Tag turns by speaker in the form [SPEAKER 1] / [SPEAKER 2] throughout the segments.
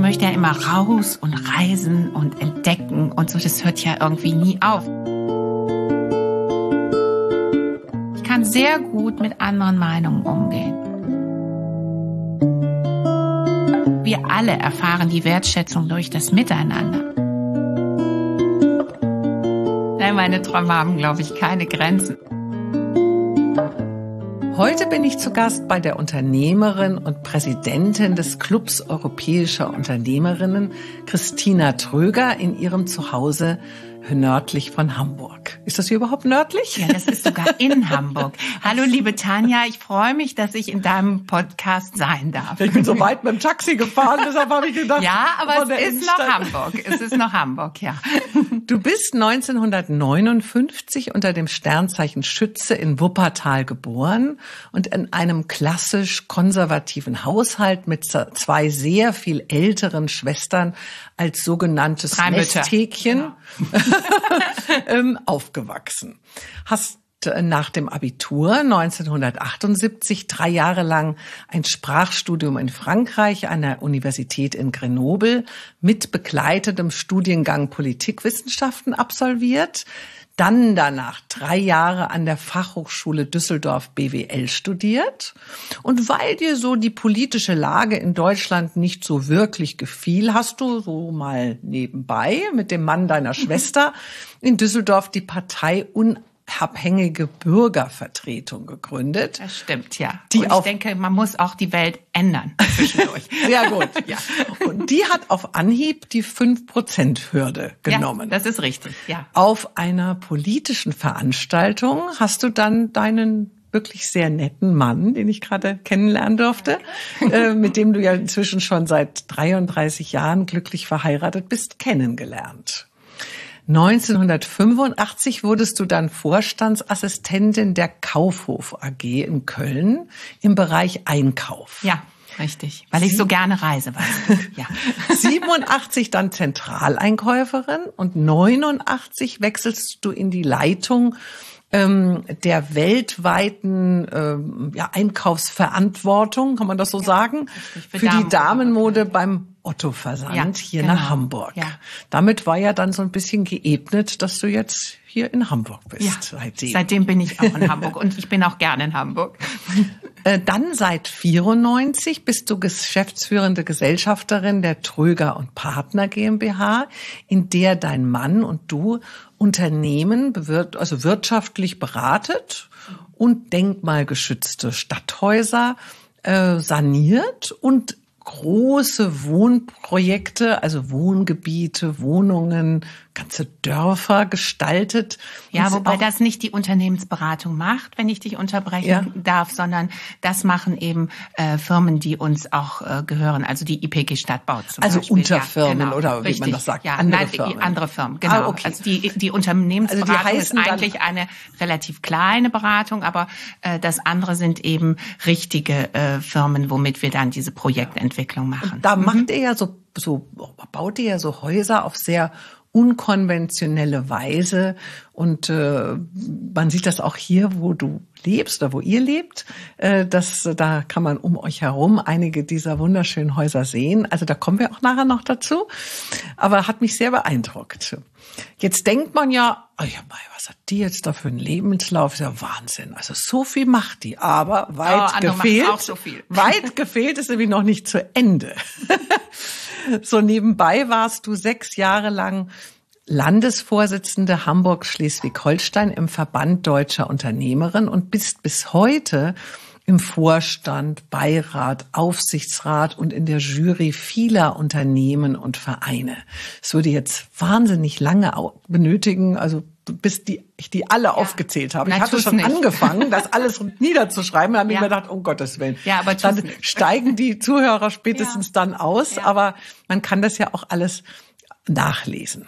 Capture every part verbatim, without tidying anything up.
[SPEAKER 1] möchte ja immer raus und reisen und entdecken und so. Das hört ja irgendwie nie auf. Ich kann sehr gut mit anderen Meinungen umgehen. Wir alle erfahren die Wertschätzung durch das Miteinander. Nein, meine Träume haben, glaube ich, keine Grenzen.
[SPEAKER 2] Heute bin ich zu Gast bei der Unternehmerin und Präsidentin des Clubs Europäischer Unternehmerinnen, Christina Tröger, in ihrem Zuhause nördlich von Hamburg. Ist das hier überhaupt nördlich?
[SPEAKER 1] Ja, das ist sogar in Hamburg. Hallo, liebe Tanja, ich freue mich, dass ich in deinem Podcast sein darf.
[SPEAKER 2] Ich bin so weit mit dem Taxi gefahren, deshalb habe ich gedacht...
[SPEAKER 1] Ja, aber es ist noch Hamburg. Es ist noch Hamburg, ja.
[SPEAKER 2] Du bist neunzehnhundertneunundfünfzig unter dem Sternzeichen Schütze in Wuppertal geboren und in einem klassisch konservativen Haushalt mit zwei sehr viel älteren Schwestern als sogenanntes Nesthäkchen ähm, aufgewachsen. Hast nach dem Abitur neunzehnhundertachtundsiebzig drei Jahre lang ein Sprachstudium in Frankreich an der Universität in Grenoble mit begleitetem Studiengang Politikwissenschaften absolviert. Dann danach drei Jahre an der Fachhochschule Düsseldorf B W L studiert. Und weil dir so die politische Lage in Deutschland nicht so wirklich gefiel, hast du so mal nebenbei mit dem Mann deiner Schwester in Düsseldorf die Partei Unabhängige Bürgervertretung gegründet.
[SPEAKER 1] Das stimmt, ja.
[SPEAKER 2] Die
[SPEAKER 1] Und ich
[SPEAKER 2] auf
[SPEAKER 1] denke, man muss auch die Welt ändern zwischendurch.
[SPEAKER 2] Sehr gut. Ja. Und die hat auf Anhieb die fünf Prozent Hürde genommen.
[SPEAKER 1] Ja, das ist richtig, ja.
[SPEAKER 2] Auf einer politischen Veranstaltung hast du dann deinen wirklich sehr netten Mann, den ich gerade kennenlernen durfte, äh, mit dem du ja inzwischen schon seit dreiunddreißig Jahren glücklich verheiratet bist, kennengelernt. neunzehnhundertfünfundachtzig wurdest du dann Vorstandsassistentin der Kaufhof A G in Köln im Bereich Einkauf.
[SPEAKER 1] Ja, richtig, weil ich so gerne reise, weißt du. Ja.
[SPEAKER 2] siebenundachtzig dann Zentraleinkäuferin und neunundachtzig wechselst du in die Leitung ähm, der weltweiten ähm, ja, Einkaufsverantwortung, kann man das so ja, sagen, für, für die Damenmode beim Otto-Versand ja, hier genau. nach Hamburg. Ja. Damit war ja dann so ein bisschen geebnet, dass du jetzt hier in Hamburg bist.
[SPEAKER 1] Ja, seitdem. seitdem bin ich auch in Hamburg und ich bin auch gerne in Hamburg.
[SPEAKER 2] Dann seit vierundneunzig bist du geschäftsführende Gesellschafterin der Tröger und Partner GmbH, in der dein Mann und du Unternehmen bewir- also wirtschaftlich beratet und denkmalgeschützte Stadthäuser äh, saniert und große Wohnprojekte, also Wohngebiete, Wohnungen, ganze Dörfer gestaltet.
[SPEAKER 1] Ja, wobei das nicht die Unternehmensberatung macht, wenn ich dich unterbrechen ja. darf, sondern das machen eben äh, Firmen, die uns auch äh, gehören, also die I P G Stadtbau zum
[SPEAKER 2] also
[SPEAKER 1] Beispiel.
[SPEAKER 2] Also Unterfirmen
[SPEAKER 1] ja, genau,
[SPEAKER 2] oder
[SPEAKER 1] richtig.
[SPEAKER 2] wie man das sagt,
[SPEAKER 1] ja,
[SPEAKER 2] andere
[SPEAKER 1] nein,
[SPEAKER 2] Firmen.
[SPEAKER 1] andere Firmen, genau.
[SPEAKER 2] Ah, okay.
[SPEAKER 1] Also die, die Unternehmensberatung also die
[SPEAKER 2] heißen
[SPEAKER 1] ist eigentlich eine relativ kleine Beratung, aber äh, das andere sind eben richtige äh, Firmen, womit wir dann diese Projektentwicklung machen.
[SPEAKER 2] Und da mhm. macht ihr ja so, so, baut ihr ja so Häuser auf sehr unkonventionelle Weise und äh, man sieht das auch hier, wo du lebst oder wo ihr lebt, äh, dass da kann man um euch herum einige dieser wunderschönen Häuser sehen. Also da kommen wir auch nachher noch dazu, aber hat mich sehr beeindruckt. Jetzt denkt man ja, oh ja, was hat die jetzt da für einen Lebenslauf? Ist ja Wahnsinn. Also so viel macht die, aber weit
[SPEAKER 1] oh,
[SPEAKER 2] gefehlt.
[SPEAKER 1] Auch so viel.
[SPEAKER 2] Weit gefehlt ist nämlich noch nicht zu Ende. So nebenbei warst du sechs Jahre lang Landesvorsitzende Hamburg-Schleswig-Holstein im Verband Deutscher Unternehmerinnen und bist bis heute im Vorstand, Beirat, Aufsichtsrat und in der Jury vieler Unternehmen und Vereine. Es würde jetzt wahnsinnig lange benötigen, also bis die, ich die alle ja. aufgezählt habe. Ich hatte schon nicht. angefangen, das alles niederzuschreiben. Da habe ich
[SPEAKER 1] ja.
[SPEAKER 2] mir gedacht, um Gottes Willen.
[SPEAKER 1] Ja, aber
[SPEAKER 2] dann
[SPEAKER 1] nicht.
[SPEAKER 2] steigen die Zuhörer spätestens ja. dann aus. Ja. Aber man kann das ja auch alles nachlesen.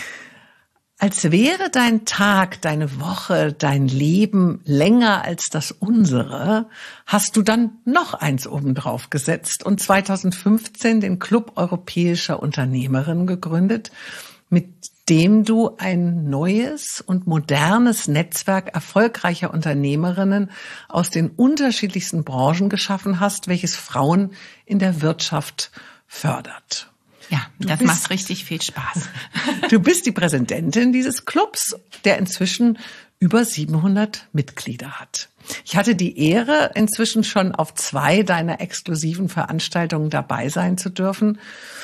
[SPEAKER 2] Als wäre dein Tag, deine Woche, dein Leben länger als das unsere, hast du dann noch eins obendrauf gesetzt und zweitausendfünfzehn den Club Europäischer Unternehmerinnen gegründet, mit dem du ein neues und modernes Netzwerk erfolgreicher Unternehmerinnen aus den unterschiedlichsten Branchen geschaffen hast, welches Frauen in der Wirtschaft fördert.
[SPEAKER 1] Ja, du das bist, macht richtig viel Spaß.
[SPEAKER 2] Du bist die Präsidentin dieses Clubs, der inzwischen über siebenhundert Mitglieder hat. Ich hatte die Ehre, inzwischen schon auf zwei deiner exklusiven Veranstaltungen dabei sein zu dürfen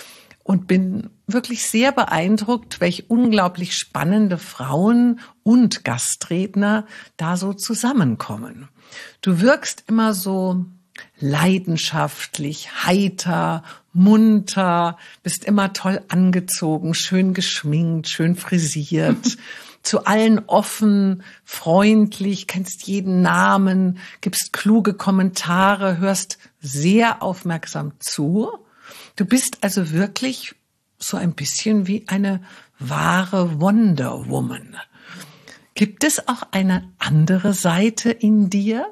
[SPEAKER 2] und bin wirklich sehr beeindruckt, welche unglaublich spannende Frauen und Gastredner da so zusammenkommen. Du wirkst immer so leidenschaftlich, heiter, munter, bist immer toll angezogen, schön geschminkt, schön frisiert, zu allen offen, freundlich, kennst jeden Namen, gibst kluge Kommentare, hörst sehr aufmerksam zu. Du bist also wirklich so ein bisschen wie eine wahre Wonder Woman. Gibt es auch eine andere Seite in dir?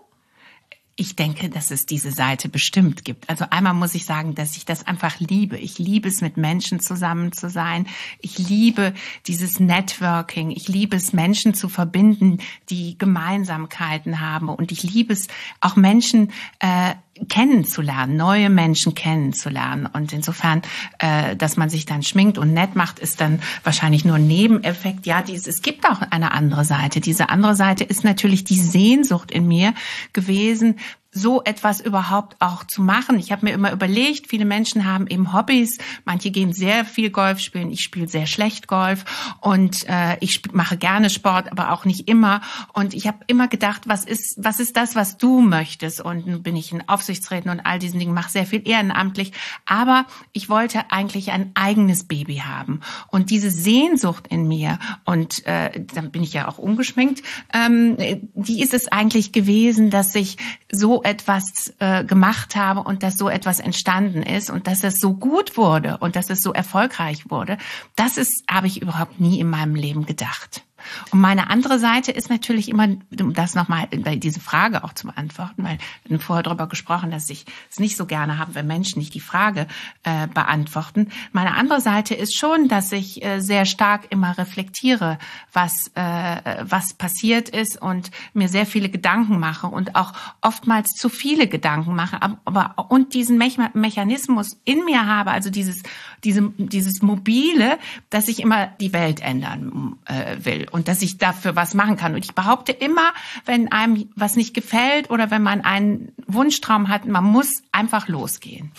[SPEAKER 1] Ich denke, dass es diese Seite bestimmt gibt. Also einmal muss ich sagen, dass ich das einfach liebe. Ich liebe es, mit Menschen zusammen zu sein. Ich liebe dieses Networking. Ich liebe es, Menschen zu verbinden, die Gemeinsamkeiten haben. Und ich liebe es, auch Menschen äh, kennenzulernen, neue Menschen kennenzulernen. Und insofern, äh, dass man sich dann schminkt und nett macht, ist dann wahrscheinlich nur ein Nebeneffekt. Ja, dies, es gibt auch eine andere Seite. Diese andere Seite ist natürlich die Sehnsucht in mir gewesen, so etwas überhaupt auch zu machen. Ich habe mir immer überlegt, viele Menschen haben eben Hobbys, manche gehen sehr viel Golf spielen, ich spiele sehr schlecht Golf und äh, ich mache gerne Sport, aber auch nicht immer. Und ich habe immer gedacht, was ist was ist das, was du möchtest? Und nun bin ich in Aufsichtsräten und all diesen Dingen, mache sehr viel ehrenamtlich. Aber ich wollte eigentlich ein eigenes Baby haben. Und diese Sehnsucht in mir, und äh, dann bin ich ja auch ungeschminkt, ähm, die ist es eigentlich gewesen, dass ich so etwas äh, gemacht habe und dass so etwas entstanden ist und dass es so gut wurde und dass es so erfolgreich wurde, das ist, habe ich überhaupt nie in meinem Leben gedacht. Und meine andere Seite ist natürlich immer, um das nochmal, diese Frage auch zu beantworten, weil wir haben vorher darüber gesprochen, dass ich es nicht so gerne habe, wenn Menschen nicht die Frage äh, beantworten. Meine andere Seite ist schon, dass ich äh, sehr stark immer reflektiere, was äh, was passiert ist und mir sehr viele Gedanken mache und auch oftmals zu viele Gedanken mache, aber und diesen Me- Mechanismus in mir habe, also dieses diese, dieses Mobile, dass ich immer die Welt ändern äh, will. Und dass ich dafür was machen kann. Und ich behaupte immer, wenn einem was nicht gefällt oder wenn man einen Wunschtraum hat, man muss einfach losgehen.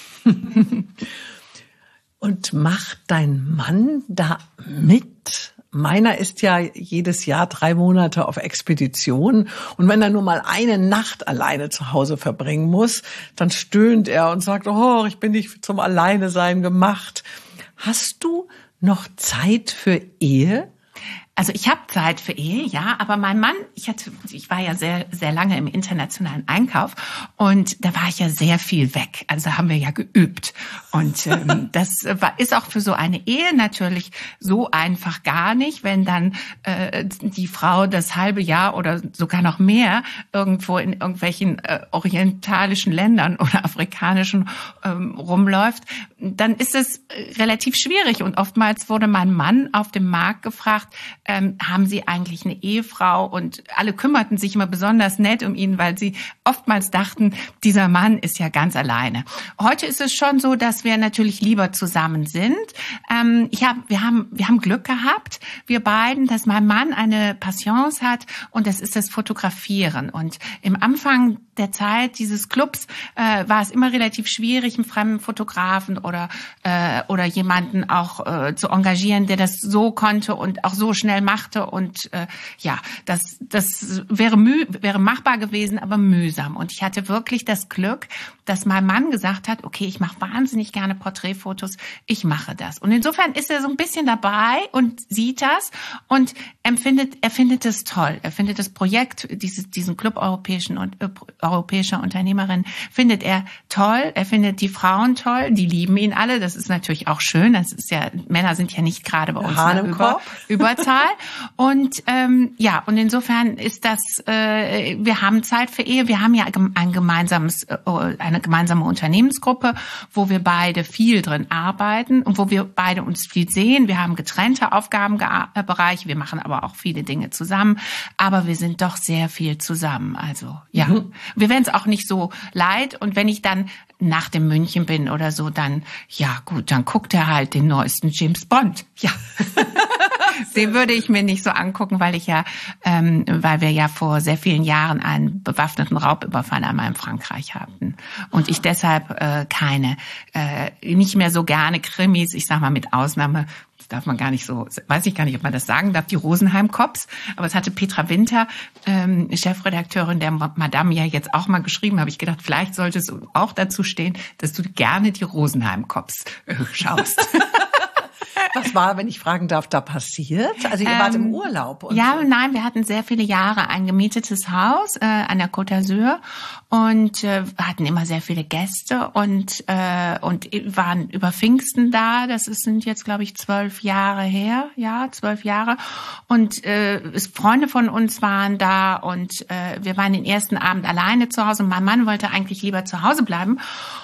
[SPEAKER 2] Und macht dein Mann da mit? Meiner ist ja jedes Jahr drei Monate auf Expedition. Und wenn er nur mal eine Nacht alleine zu Hause verbringen muss, dann stöhnt er und sagt, oh, ich bin nicht zum Alleinesein gemacht. Hast du noch Zeit für Ehe?
[SPEAKER 1] Also ich habe Zeit für Ehe, ja, aber mein Mann, ich hatte, ich war ja sehr, sehr lange im internationalen Einkauf und da war ich ja sehr viel weg. Also haben wir ja geübt und ähm, das war, ist auch für so eine Ehe natürlich so einfach gar nicht, wenn dann äh, die Frau das halbe Jahr oder sogar noch mehr irgendwo in irgendwelchen äh, orientalischen Ländern oder afrikanischen ähm, rumläuft, dann ist es relativ schwierig und oftmals wurde mein Mann auf dem Markt gefragt, Ähm, haben Sie eigentlich eine Ehefrau? Und alle kümmerten sich immer besonders nett um ihn, weil sie oftmals dachten, dieser Mann ist ja ganz alleine. Heute ist es schon so, dass wir natürlich lieber zusammen sind. Ähm, ich hab, wir haben, wir haben Glück gehabt, wir beiden, dass mein Mann eine Passion hat und das ist das Fotografieren. Und im Anfang der Zeit dieses Clubs äh, war es immer relativ schwierig, einen fremden Fotografen oder äh, oder jemanden auch äh, zu engagieren, der das so konnte und auch so schnell machte und äh, ja, das das wäre müh, wäre machbar gewesen, aber mühsam. Und ich hatte wirklich das Glück, dass mein Mann gesagt hat, okay, ich mache wahnsinnig gerne Porträtfotos, ich mache das. Und insofern ist er so ein bisschen dabei und sieht das und empfindet, er findet es toll. Er findet das Projekt, dieses, diesen Club europäischen und äh, europäischer Unternehmerin, findet er toll. Er findet die Frauen toll, die lieben ihn alle. Das ist natürlich auch schön. Das ist ja, Männer sind ja nicht gerade bei uns
[SPEAKER 2] Hahn im
[SPEAKER 1] über,
[SPEAKER 2] Kopf.
[SPEAKER 1] Überzahl. Fall. Und ähm, ja, und insofern ist das, äh, wir haben Zeit für Ehe. Wir haben ja ein gemeinsames, äh, eine gemeinsame Unternehmensgruppe, wo wir beide viel drin arbeiten und wo wir beide uns viel sehen. Wir haben getrennte Aufgabenbereiche, wir machen aber auch viele Dinge zusammen. Aber wir sind doch sehr viel zusammen. Also ja, mhm. wir werden es auch nicht so leid. Und wenn ich dann nach dem München bin oder so, dann, ja gut, dann guckt er halt den neuesten James Bond. Ja, den würde ich mir nicht so angucken, weil ich ja, ähm, weil wir ja vor sehr vielen Jahren einen bewaffneten Raubüberfall einmal in Frankreich hatten. Und ich deshalb äh, keine, äh, nicht mehr so gerne Krimis, ich sag mal mit Ausnahme, darf man gar nicht so, weiß ich gar nicht, ob man das sagen darf, die Rosenheim Cops. Aber es hatte Petra Winter, ähm, Chefredakteurin der Madame, ja jetzt auch mal geschrieben, habe ich gedacht, vielleicht sollte es auch dazu stehen, dass du gerne die Rosenheim Cops äh, schaust.
[SPEAKER 2] Was war, wenn ich fragen darf, da passiert? Also ihr ähm, wart im Urlaub? Und
[SPEAKER 1] ja,
[SPEAKER 2] so.
[SPEAKER 1] Nein, wir hatten sehr viele Jahre ein gemietetes Haus äh, an der Côte d'Azur und äh, hatten immer sehr viele Gäste und äh, und waren über Pfingsten da. Das ist, sind jetzt, glaube ich, zwölf Jahre her. Ja, zwölf Jahre. Und äh, es, Freunde von uns waren da und äh, wir waren den ersten Abend alleine zu Hause. Und mein Mann wollte eigentlich lieber zu Hause bleiben.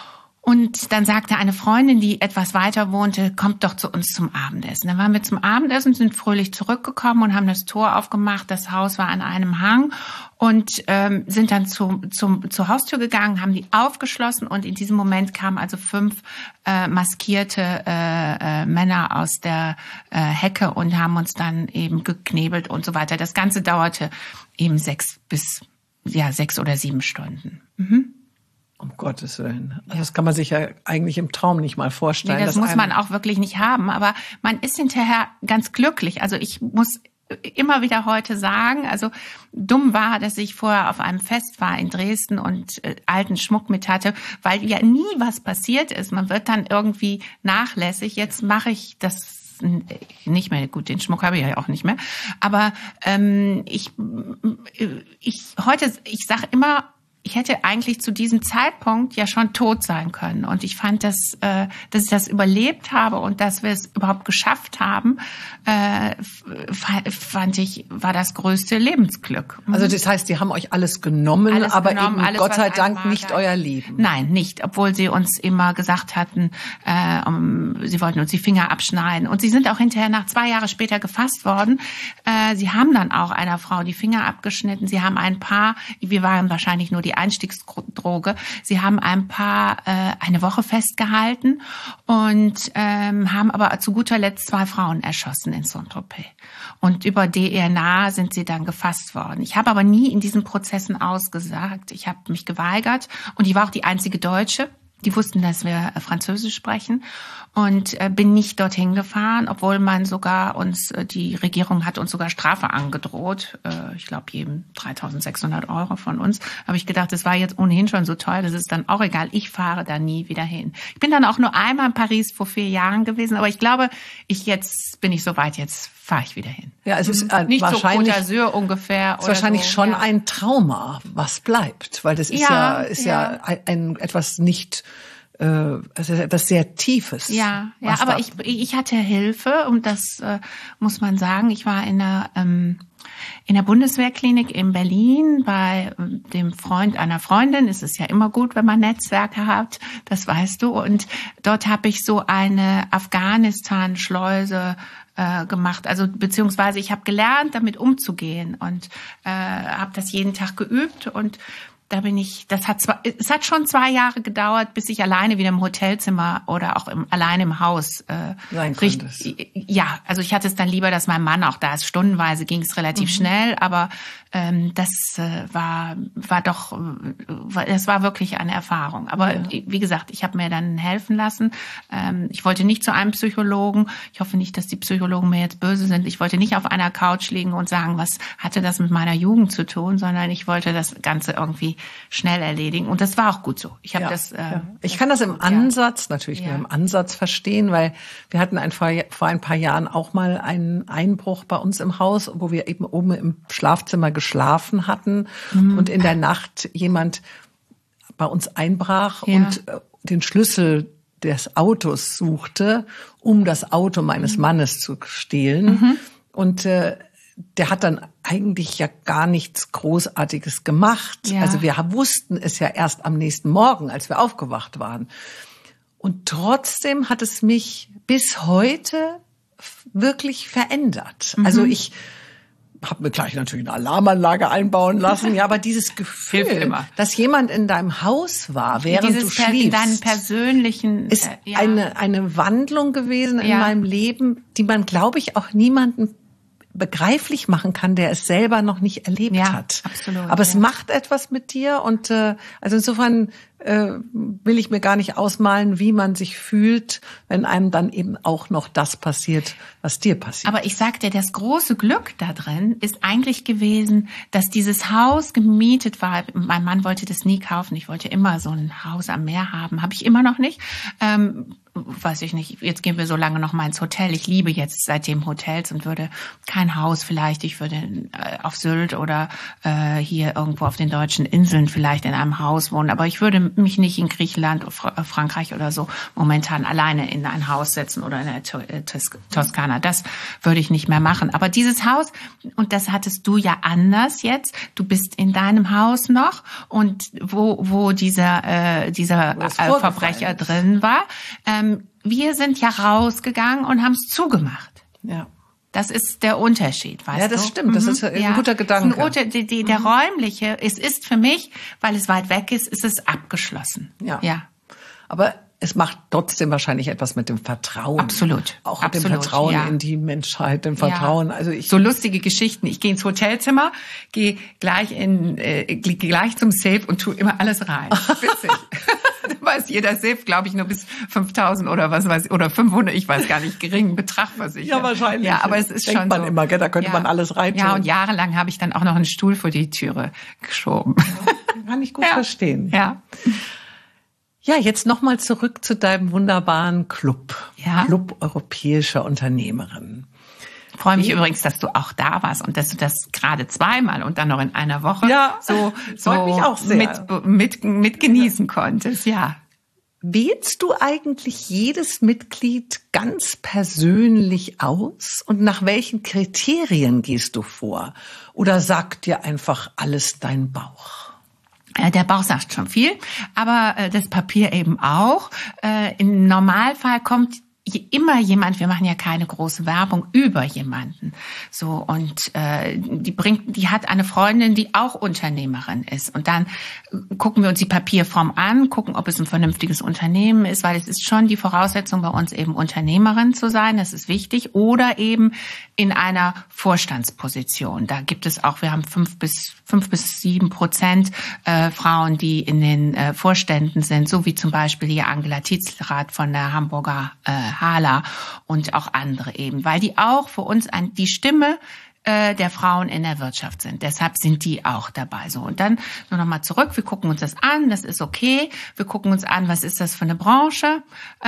[SPEAKER 1] Und dann sagte eine Freundin, die etwas weiter wohnte, kommt doch zu uns zum Abendessen. Dann waren wir zum Abendessen, sind fröhlich zurückgekommen und haben das Tor aufgemacht. Das Haus war an einem Hang und ähm, sind dann zum, zum, zur Haustür gegangen, haben die aufgeschlossen und in diesem Moment kamen also fünf äh, maskierte äh, äh, Männer aus der äh, Hecke und haben uns dann eben geknebelt und so weiter. Das Ganze dauerte eben sechs bis ja sechs oder sieben Stunden. Mhm.
[SPEAKER 2] Um Gottes Willen. Also das kann man sich ja eigentlich im Traum nicht mal vorstellen.
[SPEAKER 1] Nee, das muss man auch wirklich nicht haben. Aber man ist hinterher ganz glücklich. Also ich muss immer wieder heute sagen, also dumm war, dass ich vorher auf einem Fest war in Dresden und äh, alten Schmuck mit hatte, weil ja nie was passiert ist. Man wird dann irgendwie nachlässig. Jetzt mache ich das nicht mehr. Gut, den Schmuck habe ich ja auch nicht mehr. Aber ähm, ich, ich heute, ich sage immer, ich hätte eigentlich zu diesem Zeitpunkt ja schon tot sein können. Und ich fand, dass, äh, dass ich das überlebt habe und dass wir es überhaupt geschafft haben, äh, fand ich, war das größte Lebensglück.
[SPEAKER 2] Also das heißt, die haben euch alles genommen, alles aber genommen, eben alles, Gott sei Dank nicht euer Leben.
[SPEAKER 1] Nein, nicht, obwohl sie uns immer gesagt hatten, äh, um, sie wollten uns die Finger abschneiden. Und sie sind auch hinterher nach zwei Jahre später gefasst worden. Äh, sie haben dann auch einer Frau die Finger abgeschnitten. Sie haben ein paar, wir waren wahrscheinlich nur die Einstiegsdroge. Sie haben ein paar äh, eine Woche festgehalten und ähm, haben aber zu guter Letzt zwei Frauen erschossen in Saint-Tropez. Und über D N A sind sie dann gefasst worden. Ich habe aber nie in diesen Prozessen ausgesagt. Ich habe mich geweigert und ich war auch die einzige Deutsche. Die wussten, dass wir Französisch sprechen und äh, bin nicht dorthin gefahren, obwohl man sogar uns, äh, die Regierung hat uns sogar Strafe angedroht. Äh, ich glaube, jedem dreitausendsechshundert Euro von uns. Habe ich gedacht, das war jetzt ohnehin schon so toll, das ist dann auch egal. Ich fahre da nie wieder hin. Ich bin dann auch nur einmal in Paris vor vier Jahren gewesen, aber ich glaube, ich jetzt bin ich so weit, jetzt fahre ich wieder hin.
[SPEAKER 2] Ja, es ist äh,
[SPEAKER 1] nicht
[SPEAKER 2] wahrscheinlich,
[SPEAKER 1] so Côte d'Azur ungefähr.
[SPEAKER 2] Es ist wahrscheinlich
[SPEAKER 1] so,
[SPEAKER 2] schon
[SPEAKER 1] ja.
[SPEAKER 2] ein Trauma, was bleibt, weil das ist ja, ja ist ja, ja ein, ein etwas nicht äh, also etwas sehr Tiefes.
[SPEAKER 1] Ja, ja, aber ich ich hatte Hilfe und das äh, muss man sagen. Ich war in der ähm, in der Bundeswehrklinik in Berlin bei dem Freund einer Freundin. Es ist ja immer gut, wenn man Netzwerke hat, das weißt du. Und dort habe ich so eine Afghanistan-Schleuse äh, gemacht. Also beziehungsweise ich habe gelernt, damit umzugehen und äh, habe das jeden Tag geübt und da bin ich, das hat zwar, es hat schon zwei Jahre gedauert, bis ich alleine wieder im Hotelzimmer oder auch im, alleine im Haus äh,
[SPEAKER 2] sein
[SPEAKER 1] richtig, ja, also ich hatte es dann lieber, dass mein Mann auch da ist. Stundenweise ging es relativ mhm. schnell, aber ähm, das äh, war war doch, es war wirklich eine Erfahrung. Aber ja. wie gesagt, ich habe mir dann helfen lassen. Ähm, ich wollte nicht zu einem Psychologen. Ich hoffe nicht, dass die Psychologen mir jetzt böse sind. Ich wollte nicht auf einer Couch liegen und sagen, was hatte das mit meiner Jugend zu tun, sondern ich wollte das Ganze irgendwie schnell erledigen. Und das war auch gut so. Ich habe
[SPEAKER 2] ja,
[SPEAKER 1] das. Äh,
[SPEAKER 2] ja. Ich kann das im Ansatz, natürlich
[SPEAKER 1] ja.
[SPEAKER 2] nur im Ansatz verstehen, weil wir hatten ein, vor, vor ein paar Jahren auch mal einen Einbruch bei uns im Haus, wo wir eben oben im Schlafzimmer geschlafen hatten mhm. und in der Nacht jemand bei uns einbrach ja. und äh, den Schlüssel des Autos suchte, um das Auto meines mhm. Mannes zu stehlen. Mhm. Und äh, der hat dann eigentlich ja gar nichts Großartiges gemacht.
[SPEAKER 1] Ja.
[SPEAKER 2] Also wir wussten es ja erst am nächsten Morgen, als wir aufgewacht waren. Und trotzdem hat es mich bis heute wirklich verändert. Mhm. Also ich habe mir gleich natürlich eine Alarmanlage einbauen lassen. Ja, aber dieses Gefühl, dass jemand in deinem Haus war, während
[SPEAKER 1] dieses
[SPEAKER 2] du schliefst,
[SPEAKER 1] in deinen persönlichen,
[SPEAKER 2] ist
[SPEAKER 1] äh, ja.
[SPEAKER 2] eine eine Wandlung gewesen in
[SPEAKER 1] ja.
[SPEAKER 2] meinem Leben, die man, glaube ich, auch niemandem begreiflich machen kann, der es selber noch nicht erlebt
[SPEAKER 1] ja,
[SPEAKER 2] hat.
[SPEAKER 1] Absolut,
[SPEAKER 2] aber es
[SPEAKER 1] ja.
[SPEAKER 2] macht etwas mit dir und äh, also insofern äh, will ich mir gar nicht ausmalen, wie man sich fühlt, wenn einem dann eben auch noch das passiert, was dir passiert.
[SPEAKER 1] Aber ich sag dir, das große Glück da drin ist eigentlich gewesen, dass dieses Haus gemietet war. Mein Mann wollte das nie kaufen. Ich wollte immer so ein Haus am Meer haben. Habe ich immer noch nicht. Ähm, weiß ich nicht, jetzt gehen wir so lange noch mal ins Hotel. Ich liebe jetzt seitdem Hotels und würde kein Haus vielleicht, ich würde äh, auf Sylt oder äh, hier irgendwo auf den deutschen Inseln vielleicht in einem Haus wohnen, aber ich würde mich nicht in Griechenland oder Fra- Frankreich oder so momentan alleine in ein Haus setzen oder in der to- äh, Tos- Toskana. Das würde ich nicht mehr machen. Aber dieses Haus, und das hattest du ja anders jetzt, du bist in deinem Haus noch und wo, wo dieser, äh, dieser äh, Verbrecher ist. drin war, ähm, wir sind ja rausgegangen und haben es zugemacht.
[SPEAKER 2] Ja.
[SPEAKER 1] Das ist der Unterschied, weißt du?
[SPEAKER 2] Ja, das
[SPEAKER 1] du?
[SPEAKER 2] stimmt. Das ist ein ja. guter Gedanke.
[SPEAKER 1] Ein, die, die, der mhm. räumliche, es ist für mich, weil es weit weg ist, ist es abgeschlossen.
[SPEAKER 2] Ja.
[SPEAKER 1] ja.
[SPEAKER 2] Aber es macht trotzdem wahrscheinlich etwas mit dem Vertrauen.
[SPEAKER 1] Absolut.
[SPEAKER 2] Auch
[SPEAKER 1] Absolut,
[SPEAKER 2] mit dem Vertrauen
[SPEAKER 1] ja.
[SPEAKER 2] in die Menschheit, dem Vertrauen.
[SPEAKER 1] Ja.
[SPEAKER 2] Also ich
[SPEAKER 1] so lustige Geschichten. Ich gehe ins Hotelzimmer, gehe gleich in, äh, gehe gleich zum Safe und tue immer alles rein. Witzig. Da weiß jeder Safe, glaube ich, nur bis fünftausend oder was weiß ich, oder fünfhundert, ich weiß gar nicht, geringen Betrag versichert.
[SPEAKER 2] Ja, wahrscheinlich.
[SPEAKER 1] Ja, aber es ist
[SPEAKER 2] Denkt
[SPEAKER 1] schon
[SPEAKER 2] man
[SPEAKER 1] so.
[SPEAKER 2] immer, gell? Da könnte
[SPEAKER 1] ja.
[SPEAKER 2] man alles reintun.
[SPEAKER 1] Ja, und jahrelang habe ich dann auch noch einen Stuhl vor die Türe geschoben.
[SPEAKER 2] Ja, kann ich gut
[SPEAKER 1] ja.
[SPEAKER 2] verstehen.
[SPEAKER 1] Ja.
[SPEAKER 2] Ja, jetzt nochmal zurück zu deinem wunderbaren Club.
[SPEAKER 1] Ja.
[SPEAKER 2] Club Europäischer Unternehmerinnen.
[SPEAKER 1] Ich freue mich übrigens, dass du auch da warst und dass du das gerade zweimal und dann noch in einer Woche
[SPEAKER 2] ja,
[SPEAKER 1] so, so
[SPEAKER 2] mich auch sehr.
[SPEAKER 1] Mit, mit, mit genießen konntest. Ja.
[SPEAKER 2] Wählst du eigentlich jedes Mitglied ganz persönlich aus? Und nach welchen Kriterien gehst du vor? Oder sagt dir einfach alles dein Bauch?
[SPEAKER 1] Der Bauch sagt schon viel, aber das Papier eben auch. Im Normalfall kommt immer jemand, wir machen ja keine große Werbung über jemanden. So, und äh, die bringt, die hat eine Freundin, die auch Unternehmerin ist. Und dann gucken wir uns die Papierform an, gucken, ob es ein vernünftiges Unternehmen ist, weil es ist schon die Voraussetzung bei uns eben Unternehmerin zu sein, das ist wichtig, oder eben in einer Vorstandsposition. Da gibt es auch, wir haben fünf bis fünf bis sieben Prozent äh, Frauen, die in den äh, Vorständen sind, so wie zum Beispiel hier Angela Tietzelrath von der Hamburger äh, Hala und auch andere eben, weil die auch für uns ein, die Stimme äh, der Frauen in der Wirtschaft sind. Deshalb sind die auch dabei. So, und dann nur noch mal zurück. Wir gucken uns das an. Das ist okay. Wir gucken uns an, was ist das für eine Branche,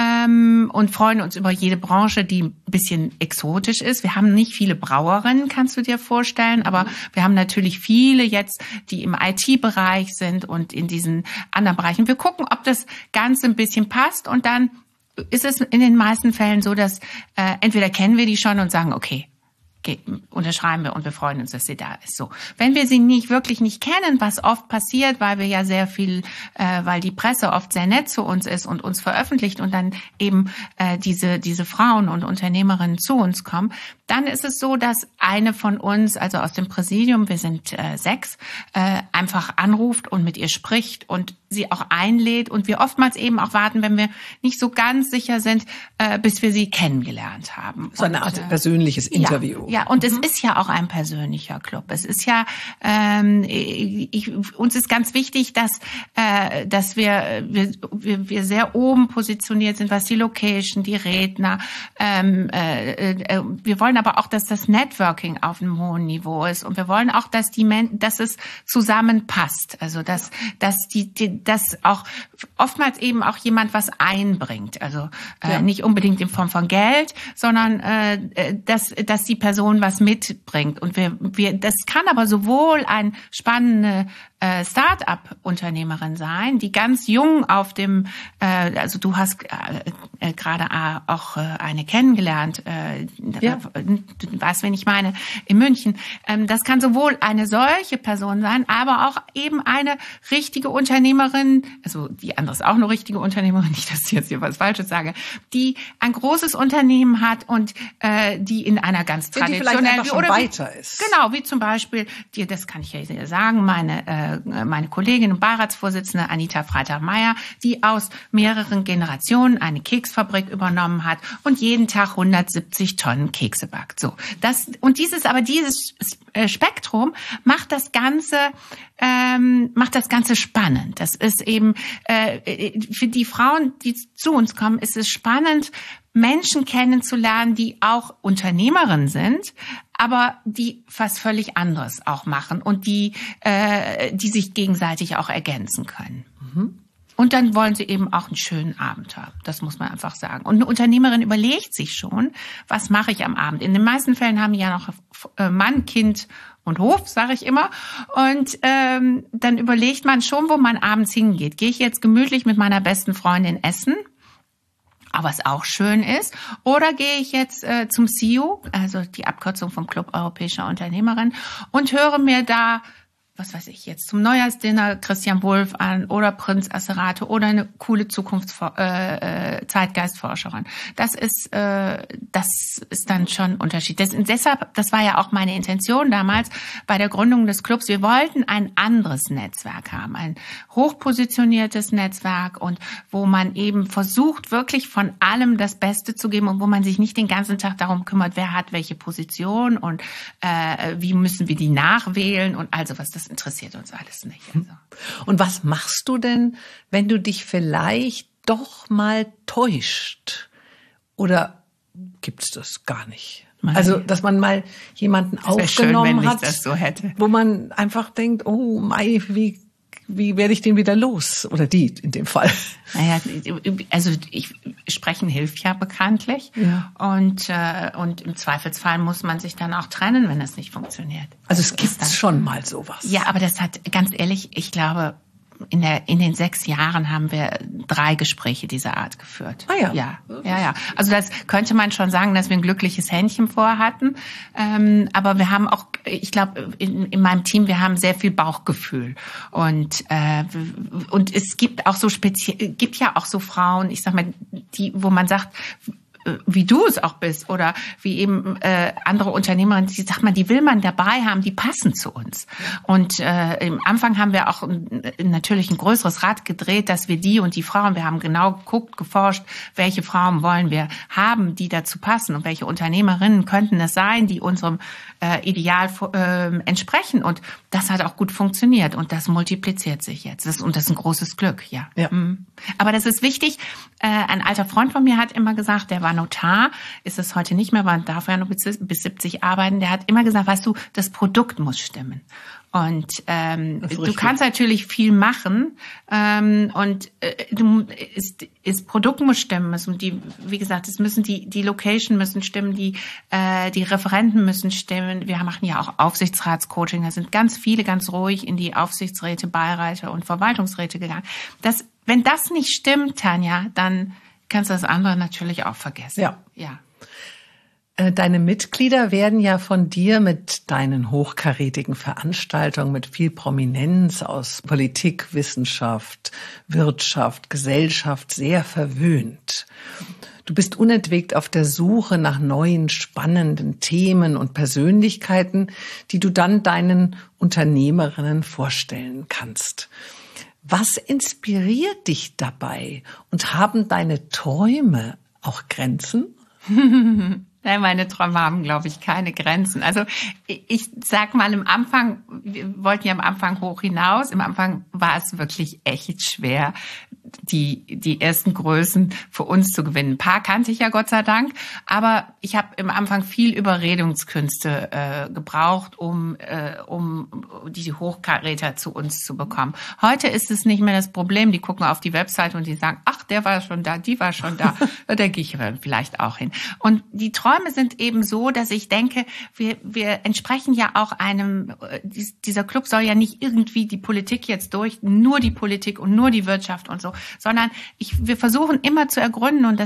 [SPEAKER 1] ähm, und freuen uns über jede Branche, die ein bisschen exotisch ist. Wir haben nicht viele Brauerinnen, kannst du dir vorstellen, aber wir haben natürlich viele jetzt, die im I T-Bereich sind und in diesen anderen Bereichen. Wir gucken, ob das Ganze ein bisschen passt, und dann ist es in den meisten Fällen so, dass äh, entweder kennen wir die schon und sagen, okay, okay, unterschreiben wir und wir freuen uns, dass sie da ist. So, wenn wir sie nicht wirklich nicht kennen, was oft passiert, weil wir ja sehr viel, äh, weil die Presse oft sehr nett zu uns ist und uns veröffentlicht und dann eben äh, diese diese Frauen und Unternehmerinnen zu uns kommen, dann ist es so, dass eine von uns, also aus dem Präsidium, wir sind äh, sechs, äh, einfach anruft und mit ihr spricht und sie auch einlädt, und wir oftmals eben auch warten, wenn wir nicht so ganz sicher sind, äh, bis wir sie kennengelernt haben.
[SPEAKER 2] So eine
[SPEAKER 1] und,
[SPEAKER 2] Art
[SPEAKER 1] äh,
[SPEAKER 2] persönliches Interview.
[SPEAKER 1] Ja, ja, und mhm. es ist ja auch ein persönlicher Club. Es ist ja, ähm, ich, uns ist ganz wichtig, dass äh, dass wir, wir wir sehr oben positioniert sind, was die Location, die Redner. Ähm, äh, äh, wir wollen aber auch, dass das Networking auf einem hohen Niveau ist, und wir wollen auch, dass die Men- dass es zusammenpasst. Also dass dass die, die dass auch oftmals eben auch jemand was einbringt. Also äh,
[SPEAKER 2] ja.
[SPEAKER 1] nicht unbedingt in Form von Geld, sondern äh, dass dass die Person was mitbringt. Und wir wir das kann aber sowohl ein spannende äh, Start-up-Unternehmerin sein, die ganz jung auf dem, äh, also du hast äh, äh, gerade auch äh, eine kennengelernt, äh,
[SPEAKER 2] ja.
[SPEAKER 1] du weißt, wen ich meine, in München. Ähm, das kann sowohl eine solche Person sein, aber auch eben eine richtige Unternehmerin, also die andere ist auch eine richtige Unternehmerin, nicht, dass ich jetzt hier was Falsches sage, die ein großes Unternehmen hat und äh, die in einer ganz
[SPEAKER 2] ja,
[SPEAKER 1] traditionellen
[SPEAKER 2] schon
[SPEAKER 1] oder
[SPEAKER 2] weiter
[SPEAKER 1] wie,
[SPEAKER 2] ist.
[SPEAKER 1] Genau, wie zum Beispiel, die, das kann ich ja sagen, meine äh, meine Kollegin und Beiratsvorsitzende Anita Freitag-Meyer, die aus mehreren Generationen eine Keksfabrik übernommen hat und jeden Tag hundertsiebzig Tonnen Kekse backt. So, das und dieses, aber dieses Spektrum macht das Ganze ähm, macht das Ganze spannend. Das ist eben äh, für die Frauen, die zu uns kommen, ist es spannend, Menschen kennenzulernen, die auch Unternehmerinnen sind, aber die was völlig anderes auch machen und die, äh, die sich gegenseitig auch ergänzen können. Mhm. Und dann wollen sie eben auch einen schönen Abend haben. Das muss man einfach sagen. Und eine Unternehmerin überlegt sich schon, was mache ich am Abend. In den meisten Fällen haben die ja noch Mann, Kind und Hof, sage ich immer. Und ähm, dann überlegt man schon, wo man abends hingeht. Gehe ich jetzt gemütlich mit meiner besten Freundin essen? Aber was auch schön ist. Oder gehe ich jetzt äh, zum C E O, also die Abkürzung vom Club Europäischer Unternehmerinnen, und höre mir da, was weiß ich jetzt, zum Neujahrsdinner Christian Wulff an oder Prinz Asserato oder eine coole Zukunfts- äh, Zeitgeistforscherin. Das ist, äh, das ist dann schon ein Unterschied. Das, deshalb, das war ja auch meine Intention damals bei der Gründung des Clubs. Wir wollten ein anderes Netzwerk haben, ein hochpositioniertes Netzwerk und wo man eben versucht, wirklich von allem das Beste zu geben und wo man sich nicht den ganzen Tag darum kümmert, wer hat welche Position und äh, wie müssen wir die nachwählen und also was. Das interessiert uns alles nicht. Also.
[SPEAKER 2] Und was machst du denn, wenn du dich vielleicht doch mal täuscht? Oder gibt's das gar nicht? Meine also, dass man mal jemanden das aufgenommen schön, wenn hat,
[SPEAKER 1] ich das so hätte.
[SPEAKER 2] Wo man einfach denkt, oh Mai, wie wie werde ich den wieder los? Oder die in dem Fall.
[SPEAKER 1] Naja, also ich, sprechen hilft ja bekanntlich. Ja. Und, äh, und im Zweifelsfall muss man sich dann auch trennen, wenn das nicht funktioniert.
[SPEAKER 2] Also es gibt schon mal sowas.
[SPEAKER 1] Ja, aber das hat, ganz ehrlich, ich glaube, in der, in den sechs Jahren haben wir drei Gespräche dieser Art geführt.
[SPEAKER 2] Ah ja.
[SPEAKER 1] Ja, ja, ja. Also das könnte man schon sagen, dass wir ein glückliches Händchen vorher hatten. Ähm, aber wir haben auch, ich glaube, in, in meinem Team, wir haben sehr viel Bauchgefühl. Und, äh, und es gibt auch so speziell, gibt ja auch so Frauen, ich sag mal, die, wo man sagt, wie du es auch bist oder wie eben äh, andere Unternehmerinnen, die sagt man, die will man dabei haben, die passen zu uns. Und äh, im Anfang haben wir auch ein, natürlich ein größeres Rad gedreht, dass wir die und die Frauen, wir haben genau geguckt, geforscht, welche Frauen wollen wir haben, die dazu passen und welche Unternehmerinnen könnten es sein, die unserem äh, Ideal äh, entsprechen. Und das hat auch gut funktioniert und das multipliziert sich jetzt. Das, und das ist ein großes Glück, ja. ja. Mhm. Aber das ist wichtig. Äh, ein alter Freund von mir hat immer gesagt, der war Notar, ist es heute nicht mehr, man darf ja nur bis siebzig arbeiten, der hat immer gesagt, weißt du, das Produkt muss stimmen. Und ähm, du kannst natürlich viel machen ähm, und äh, du, ist, ist Produkt muss stimmen, müssen die, wie gesagt, es müssen die die Location müssen stimmen, die äh, die Referenten müssen stimmen. Wir machen ja auch Aufsichtsratscoaching, da sind ganz viele ganz ruhig in die Aufsichtsräte, Beiräte und Verwaltungsräte gegangen. Das, wenn das nicht stimmt, Tanja, dann kannst du das andere natürlich auch vergessen.
[SPEAKER 2] Ja.
[SPEAKER 1] Ja.
[SPEAKER 2] Deine Mitglieder werden ja von dir mit deinen hochkarätigen Veranstaltungen mit viel Prominenz aus Politik, Wissenschaft, Wirtschaft, Gesellschaft sehr verwöhnt. Du bist unentwegt auf der Suche nach neuen, spannenden Themen und Persönlichkeiten, die du dann deinen Unternehmerinnen vorstellen kannst. Was inspiriert dich dabei? Und haben deine Träume auch Grenzen?
[SPEAKER 1] Nein, meine Träume haben, glaube ich, keine Grenzen. Also ich sag mal, im Anfang, wir wollten ja am Anfang hoch hinaus. Im Anfang war es wirklich echt schwer, die die ersten Größen für uns zu gewinnen. Ein paar kannte ich ja Gott sei Dank, aber ich habe im Anfang viel Überredungskünste äh, gebraucht, um äh, um die Hochkaräter zu uns zu bekommen. Heute ist es nicht mehr das Problem. Die gucken auf die Website und die sagen, ach, der war schon da, die war schon da, da gehe ich vielleicht auch hin. Und die Träume sind eben so, dass ich denke, wir wir entsprechen ja auch einem, dieser Club soll ja nicht irgendwie die Politik jetzt durch, nur die Politik und nur die Wirtschaft und so, sondern ich, wir versuchen immer zu ergründen und das ist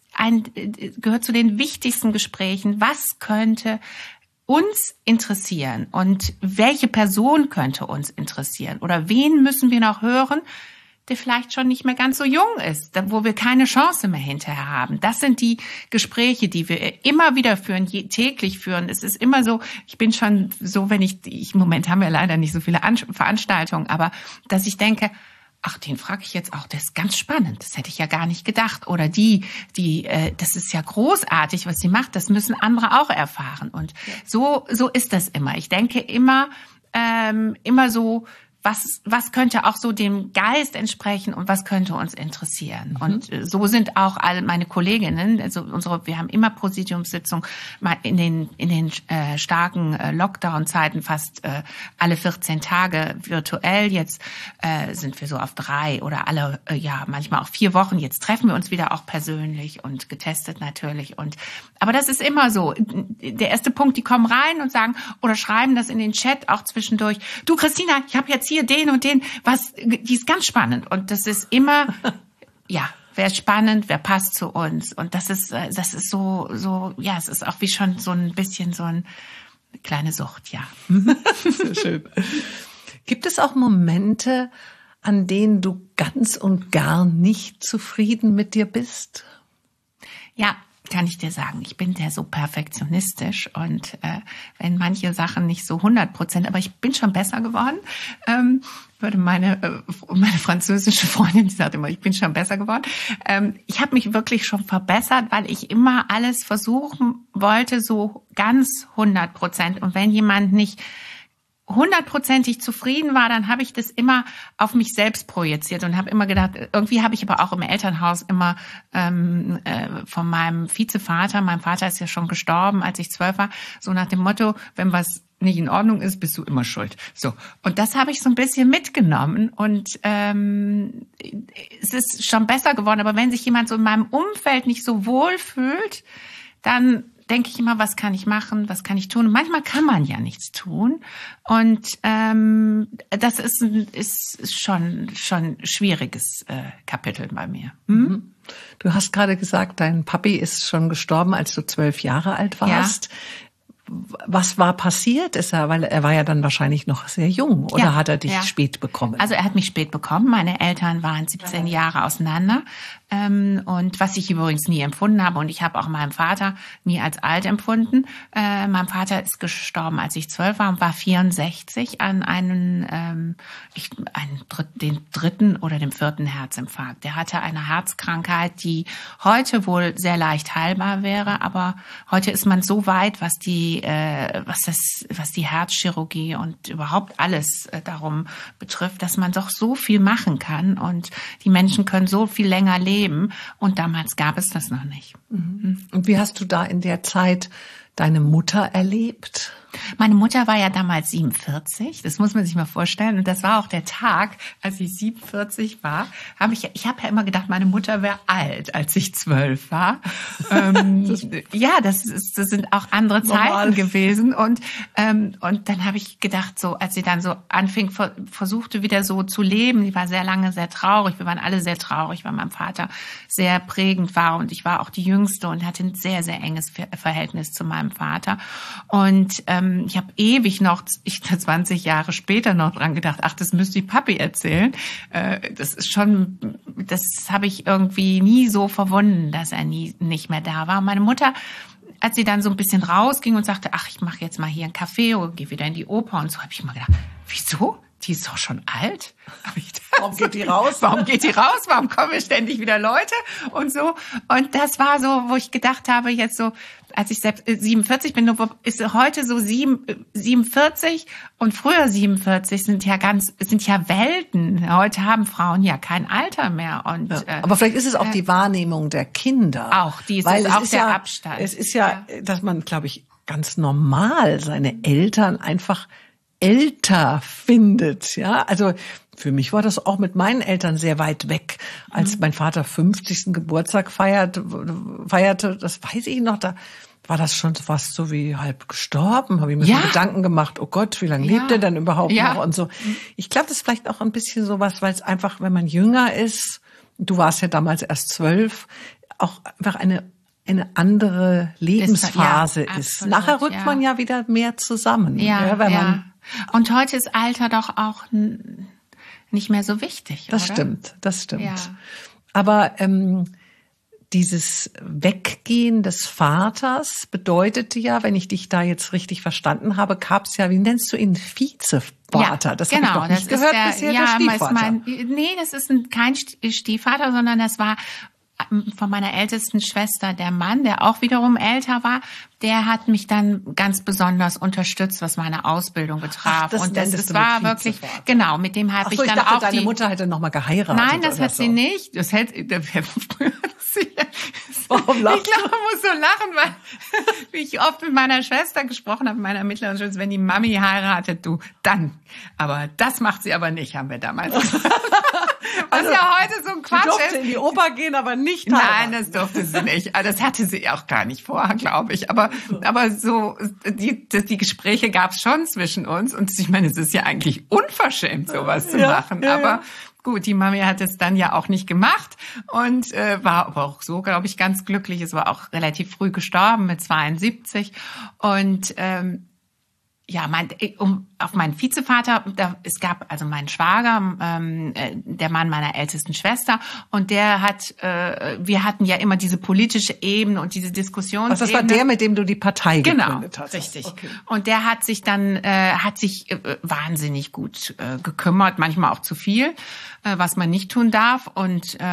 [SPEAKER 1] ein, gehört zu den wichtigsten Gesprächen. Was könnte uns interessieren und welche Person könnte uns interessieren oder wen müssen wir noch hören, der vielleicht schon nicht mehr ganz so jung ist, wo wir keine Chance mehr hinterher haben. Das sind die Gespräche, die wir immer wieder führen, täglich führen. Es ist immer so, ich bin schon so, wenn ich, ich im Moment haben wir leider nicht so viele Veranstaltungen, aber dass ich denke, ach, den frage ich jetzt auch, der ist ganz spannend, das hätte ich ja gar nicht gedacht. Oder die, die, äh, das ist ja großartig, was sie macht, das müssen andere auch erfahren. Und ja. so, so ist das immer. Ich denke immer, ähm, immer so, was, was könnte auch so dem Geist entsprechen und was könnte uns interessieren. Mhm. Und so sind auch alle meine Kolleginnen, also unsere, wir haben immer Präsidiumssitzung in den, in den äh, starken äh, Lockdown-Zeiten fast äh, alle vierzehn Tage virtuell. Jetzt äh, sind wir so auf drei oder alle, äh, ja, manchmal auch vier Wochen. Jetzt treffen wir uns wieder auch persönlich und getestet natürlich. Und, aber das ist immer so. Der erste Punkt, die kommen rein und sagen oder schreiben das in den Chat auch zwischendurch. Du, Christina, ich habe jetzt hier den und den, was, die ist ganz spannend. Und das ist immer, ja, wer spannend, wer passt zu uns. Und das ist, das ist so, so, ja, es ist auch wie schon so ein bisschen so eine kleine Sucht, ja.
[SPEAKER 2] Sehr schön. Gibt es auch Momente, an denen du ganz und gar nicht zufrieden mit dir bist?
[SPEAKER 1] Ja, kann ich dir sagen. Ich bin ja so perfektionistisch und äh, wenn manche Sachen nicht so hundert Prozent, aber ich bin schon besser geworden, ähm, würde meine äh, meine französische Freundin, die sagt immer, ich bin schon besser geworden. Ähm, ich habe mich wirklich schon verbessert, weil ich immer alles versuchen wollte, so ganz hundert Prozent. Und wenn jemand nicht hundertprozentig zufrieden war, dann habe ich das immer auf mich selbst projiziert und habe immer gedacht, irgendwie habe ich aber auch im Elternhaus immer ähm, äh, von meinem Vizevater, mein Vater ist ja schon gestorben, als ich zwölf war, so nach dem Motto, wenn was nicht in Ordnung ist, bist du immer schuld. So, und das habe ich so ein bisschen mitgenommen und ähm, es ist schon besser geworden, aber wenn sich jemand so in meinem Umfeld nicht so wohl fühlt, dann denke ich immer, was kann ich machen, was kann ich tun? Und manchmal kann man ja nichts tun. Und ähm, das ist, ist schon schon schwieriges äh, Kapitel bei mir. Hm?
[SPEAKER 2] Du hast gerade gesagt, dein Papi ist schon gestorben, als du zwölf Jahre alt warst. Ja. Was war passiert? Ist er, weil er war ja dann wahrscheinlich noch sehr jung, oder ja, hat er dich ja. spät bekommen?
[SPEAKER 1] Also er hat mich spät bekommen. Meine Eltern waren siebzehn Jahre auseinander. Ähm, und was ich übrigens nie empfunden habe, und ich habe auch meinen Vater nie als alt empfunden. Äh, mein Vater ist gestorben, als ich zwölf war und war vierundsechzig an einen, ähm, ich, einen den dritten oder dem vierten Herzinfarkt. Der hatte eine Herzkrankheit, die heute wohl sehr leicht heilbar wäre, aber heute ist man so weit, was die äh, was das, was die Herzchirurgie und überhaupt alles äh, darum betrifft, dass man doch so viel machen kann und die Menschen können so viel länger leben. Und damals gab es das noch nicht.
[SPEAKER 2] Mhm. Und wie hast du da in der Zeit deine Mutter erlebt?
[SPEAKER 1] Meine Mutter war ja damals siebenundvierzig, das muss man sich mal vorstellen. Und das war auch der Tag, als ich siebenundvierzig war. Hab ich ich habe ja immer gedacht, meine Mutter wäre alt, als ich zwölf war. ähm, das ja, das, ist, das sind auch andere Zeiten gewesen. Und ähm, und dann habe ich gedacht, so als sie dann so anfing, versuchte wieder so zu leben. Die war sehr lange sehr traurig. Wir waren alle sehr traurig, weil mein Vater sehr prägend war. Und ich war auch die Jüngste und hatte ein sehr, sehr enges Verhältnis zu meinem Vater. Und ähm, ich habe ewig noch, ich zwanzig Jahre später noch dran gedacht, ach, das müsste ich Papi erzählen. Äh, das ist schon, das habe ich irgendwie nie so verwunden, dass er nie nicht mehr da war. Meine Mutter, als sie dann so ein bisschen rausging und sagte, ach, ich mache jetzt mal hier einen Kaffee oder gehe wieder in die Oper und so, habe ich immer gedacht, wieso? Die ist doch schon alt.
[SPEAKER 2] Warum geht die raus?
[SPEAKER 1] Warum geht die raus? Warum kommen ständig wieder Leute und so? Und das war so, wo ich gedacht habe, jetzt so, als ich siebenundvierzig bin, ist heute so siebenundvierzig und früher siebenundvierzig sind ja ganz, sind ja Welten. Heute haben Frauen ja kein Alter mehr. Und
[SPEAKER 2] ja, aber vielleicht ist es auch äh, die Wahrnehmung der Kinder.
[SPEAKER 1] Auch, die ist
[SPEAKER 2] weil
[SPEAKER 1] auch
[SPEAKER 2] ist
[SPEAKER 1] der
[SPEAKER 2] ja,
[SPEAKER 1] Abstand.
[SPEAKER 2] Es ist ja, ja, dass man, glaube ich, ganz normal seine Eltern einfach älter findet, ja. Also für mich war das auch mit meinen Eltern sehr weit weg. Als mhm. mein Vater fünfzigsten Geburtstag feierte, feierte, das weiß ich noch, da war das schon fast so wie halb gestorben. Habe ich mir ja. so Gedanken gemacht, oh Gott, wie lange ja. lebt er denn überhaupt ja. noch und so. Ich glaube, das ist vielleicht auch ein bisschen sowas, weil es einfach, wenn man jünger ist, du warst ja damals erst zwölf, auch einfach eine eine andere Lebensphase ist. Ja, ist.
[SPEAKER 1] Absolut,
[SPEAKER 2] Nachher rückt
[SPEAKER 1] ja.
[SPEAKER 2] man ja wieder mehr zusammen.
[SPEAKER 1] Ja,
[SPEAKER 2] ja, wenn
[SPEAKER 1] ja.
[SPEAKER 2] man
[SPEAKER 1] Und heute ist Alter doch auch nicht mehr so wichtig,
[SPEAKER 2] Das
[SPEAKER 1] oder?
[SPEAKER 2] stimmt, das stimmt.
[SPEAKER 1] Ja.
[SPEAKER 2] Aber ähm, dieses Weggehen des Vaters bedeutete ja, wenn ich dich da jetzt richtig verstanden habe, gab's ja, wie nennst du ihn, Vizevater?
[SPEAKER 1] Ja,
[SPEAKER 2] das
[SPEAKER 1] genau,
[SPEAKER 2] habe ich doch nicht
[SPEAKER 1] das
[SPEAKER 2] gehört
[SPEAKER 1] ist der,
[SPEAKER 2] bisher,
[SPEAKER 1] ja,
[SPEAKER 2] der Stiefvater.
[SPEAKER 1] Mein, nee, das ist ein, kein Stiefvater, sondern das war von meiner ältesten Schwester der Mann, der auch wiederum älter war. Der hat mich dann ganz besonders unterstützt, was meine Ausbildung betraf.
[SPEAKER 2] Ach, das
[SPEAKER 1] und das,
[SPEAKER 2] das
[SPEAKER 1] es war wirklich, genau, mit dem habe ich
[SPEAKER 2] so, ich
[SPEAKER 1] dann
[SPEAKER 2] dachte,
[SPEAKER 1] auch
[SPEAKER 2] deine
[SPEAKER 1] die,
[SPEAKER 2] Mutter hätte noch mal geheiratet.
[SPEAKER 1] Nein, das
[SPEAKER 2] oder
[SPEAKER 1] hat
[SPEAKER 2] so.
[SPEAKER 1] sie nicht. Das hätte, das hätte
[SPEAKER 2] Warum lachst
[SPEAKER 1] ich glaube, man muss so lachen, weil wie ich oft mit meiner Schwester gesprochen habe, mit meiner mittleren Schwester, wenn die Mami heiratet, du, dann. Aber das macht sie aber nicht, haben wir damals gesagt. Was
[SPEAKER 2] Also,
[SPEAKER 1] ja heute so ein Quatsch
[SPEAKER 2] Sie durfte
[SPEAKER 1] ist.
[SPEAKER 2] in die Oper gehen, aber nicht
[SPEAKER 1] Nein,
[SPEAKER 2] heiraten.
[SPEAKER 1] das durfte sie nicht. Also das hatte sie auch gar nicht vor, glaube ich. Aber aber so die die, die Gespräche gab es schon zwischen uns. Und ich meine, es ist ja eigentlich unverschämt, sowas zu
[SPEAKER 2] Ja,
[SPEAKER 1] machen.
[SPEAKER 2] ja,
[SPEAKER 1] aber
[SPEAKER 2] ja.
[SPEAKER 1] gut, die Mami hat es dann ja auch nicht gemacht und äh, war aber auch so, glaube ich, ganz glücklich. Es war auch relativ früh gestorben mit zweiundsiebzig und ähm, ja, mein, um auf meinen Vizevater, da, es gab also meinen Schwager, ähm, der Mann meiner ältesten Schwester, und der hat, äh, wir hatten ja immer diese politische Ebene und diese Diskussionsebene.
[SPEAKER 2] Also das war der, mit dem du die Partei
[SPEAKER 1] Genau,
[SPEAKER 2] gegründet hast.
[SPEAKER 1] richtig.
[SPEAKER 2] Okay.
[SPEAKER 1] Und der hat sich dann, äh, hat sich äh, wahnsinnig gut äh, gekümmert, manchmal auch zu viel, äh, was man nicht tun darf. Und äh,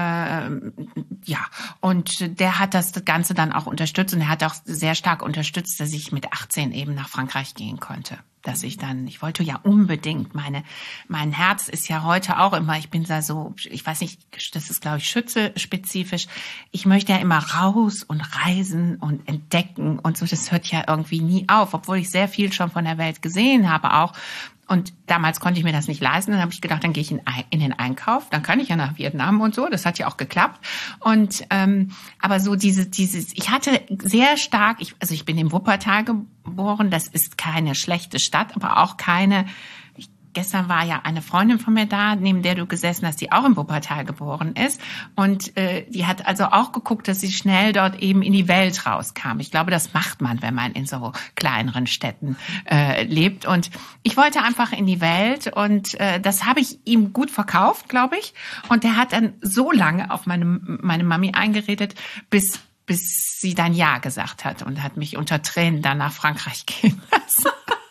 [SPEAKER 1] ja, und der hat das Ganze dann auch unterstützt und er hat auch sehr stark unterstützt, dass ich mit achtzehn eben nach Frankreich gehen konnte. Dass ich dann, ich wollte ja unbedingt, meine, mein Herz ist ja heute auch immer, ich bin da so, ich weiß nicht, das ist glaube ich schütze-spezifisch, ich möchte ja immer raus und reisen und entdecken und so, das hört ja irgendwie nie auf, obwohl ich sehr viel schon von der Welt gesehen habe auch. Und damals konnte ich mir das nicht leisten. Dann habe ich gedacht, dann gehe ich in, in den Einkauf. Dann kann ich ja nach Vietnam und so. Das hat ja auch geklappt. Und ähm, aber so diese, dieses, ich hatte sehr stark, ich, also ich bin im Wuppertal geboren. Das ist keine schlechte Stadt, aber auch keine. Ich, gestern war ja eine Freundin von mir da, neben der du gesessen hast, die auch im Wuppertal geboren ist. Und äh, die hat also auch geguckt, dass sie schnell dort eben in die Welt rauskam. Ich glaube, das macht man, wenn man in so kleineren Städten äh, lebt. Und ich wollte einfach in die Welt und äh, das habe ich ihm gut verkauft, glaube ich. Und der hat dann so lange auf meine, meine Mami eingeredet, bis bis sie dann Ja gesagt hat und hat mich unter Tränen dann nach Frankreich gehen lassen.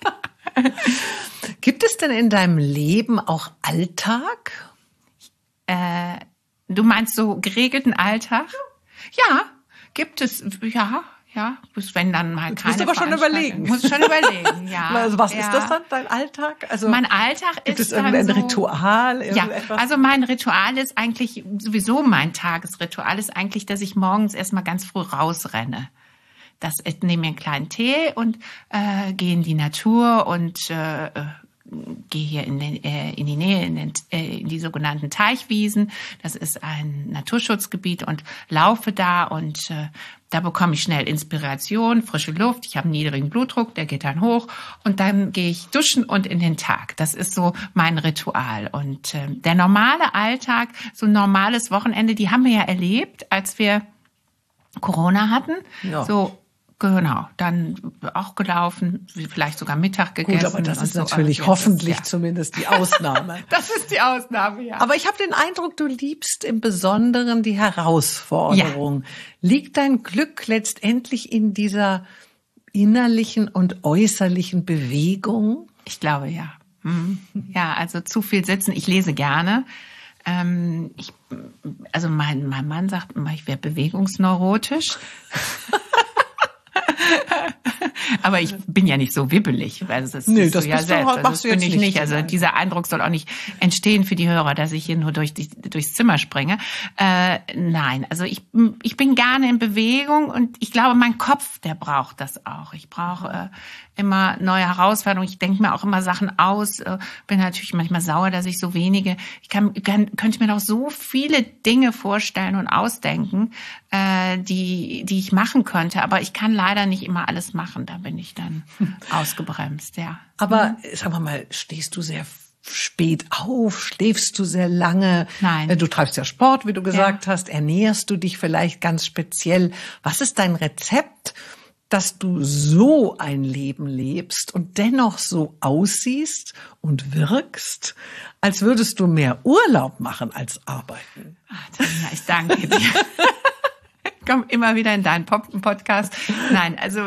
[SPEAKER 2] Gibt es denn in deinem Leben auch Alltag?
[SPEAKER 1] Äh, du meinst so geregelten Alltag? Ja, gibt es, ja, ja, bis wenn dann mal keine
[SPEAKER 2] Musst du aber schon überlegen.
[SPEAKER 1] Muss ich schon überlegen, ja.
[SPEAKER 2] Also was
[SPEAKER 1] ja.
[SPEAKER 2] ist das dann, dein Alltag? Also
[SPEAKER 1] mein Alltag
[SPEAKER 2] gibt
[SPEAKER 1] ist
[SPEAKER 2] es irgendein
[SPEAKER 1] dann so,
[SPEAKER 2] Ritual?
[SPEAKER 1] Ja,
[SPEAKER 2] Irgendetwas?
[SPEAKER 1] also mein Ritual ist eigentlich, sowieso mein Tagesritual ist eigentlich, dass ich morgens erstmal ganz früh rausrenne. Das, ich nehme mir einen kleinen Tee und äh, gehe in die Natur und äh, gehe hier in, den, äh, in die Nähe, in, den, äh, in die sogenannten Teichwiesen. Das ist ein Naturschutzgebiet und laufe da und äh, da bekomme ich schnell Inspiration, frische Luft. Ich habe einen niedrigen Blutdruck, der geht dann hoch und dann gehe ich duschen und in den Tag. Das ist so mein Ritual. Und äh, der normale Alltag, so ein normales Wochenende, die haben wir ja erlebt, als wir Corona hatten.
[SPEAKER 2] Ja.
[SPEAKER 1] So Genau, dann auch gelaufen, vielleicht sogar Mittag gegessen.
[SPEAKER 2] Gut, aber das
[SPEAKER 1] und
[SPEAKER 2] ist
[SPEAKER 1] so.
[SPEAKER 2] natürlich
[SPEAKER 1] Also
[SPEAKER 2] hoffentlich
[SPEAKER 1] ist, ja.
[SPEAKER 2] zumindest die Ausnahme.
[SPEAKER 1] Das ist die Ausnahme, ja.
[SPEAKER 2] Aber ich habe den Eindruck, du liebst im Besonderen die Herausforderung. Ja. Liegt dein Glück letztendlich in dieser innerlichen und äußerlichen Bewegung?
[SPEAKER 1] Ich glaube, ja. Mhm. Ja, also zu viel sitzen. Ich lese gerne. Ähm, ich, also mein, mein Mann sagt immer, ich wäre bewegungsneurotisch. Aber ich bin ja nicht so wibbelig. Also das
[SPEAKER 2] nee,
[SPEAKER 1] das
[SPEAKER 2] das
[SPEAKER 1] du ja
[SPEAKER 2] bist
[SPEAKER 1] selbst.
[SPEAKER 2] Du,
[SPEAKER 1] Also das
[SPEAKER 2] machst du
[SPEAKER 1] bin
[SPEAKER 2] jetzt
[SPEAKER 1] ich
[SPEAKER 2] nicht.
[SPEAKER 1] nicht. Also dieser Eindruck soll auch nicht entstehen für die Hörer, dass ich hier nur durch die, durchs Zimmer springe. Äh, nein, also ich, ich bin gerne in Bewegung und ich glaube, mein Kopf, der braucht das auch. Ich brauche äh, immer neue Herausforderungen. Ich denke mir auch immer Sachen aus. Äh, bin natürlich manchmal sauer, dass ich so wenige. Ich kann, kann könnte mir noch so viele Dinge vorstellen und ausdenken, äh, die die ich machen könnte. Aber ich kann leider nicht immer alles machen. Da bin ich dann ausgebremst, ja.
[SPEAKER 2] Aber sagen wir mal, stehst du sehr spät auf? Schläfst du sehr lange?
[SPEAKER 1] Nein.
[SPEAKER 2] Du treibst ja Sport, wie du gesagt
[SPEAKER 1] Ja.
[SPEAKER 2] hast. Ernährst du dich vielleicht ganz speziell? Was ist dein Rezept, dass du so ein Leben lebst und dennoch so aussiehst und wirkst, als würdest du mehr Urlaub machen als arbeiten?
[SPEAKER 1] Ach, Tanja, ich danke dir. Ich komme immer wieder in deinen Podcast. Nein, also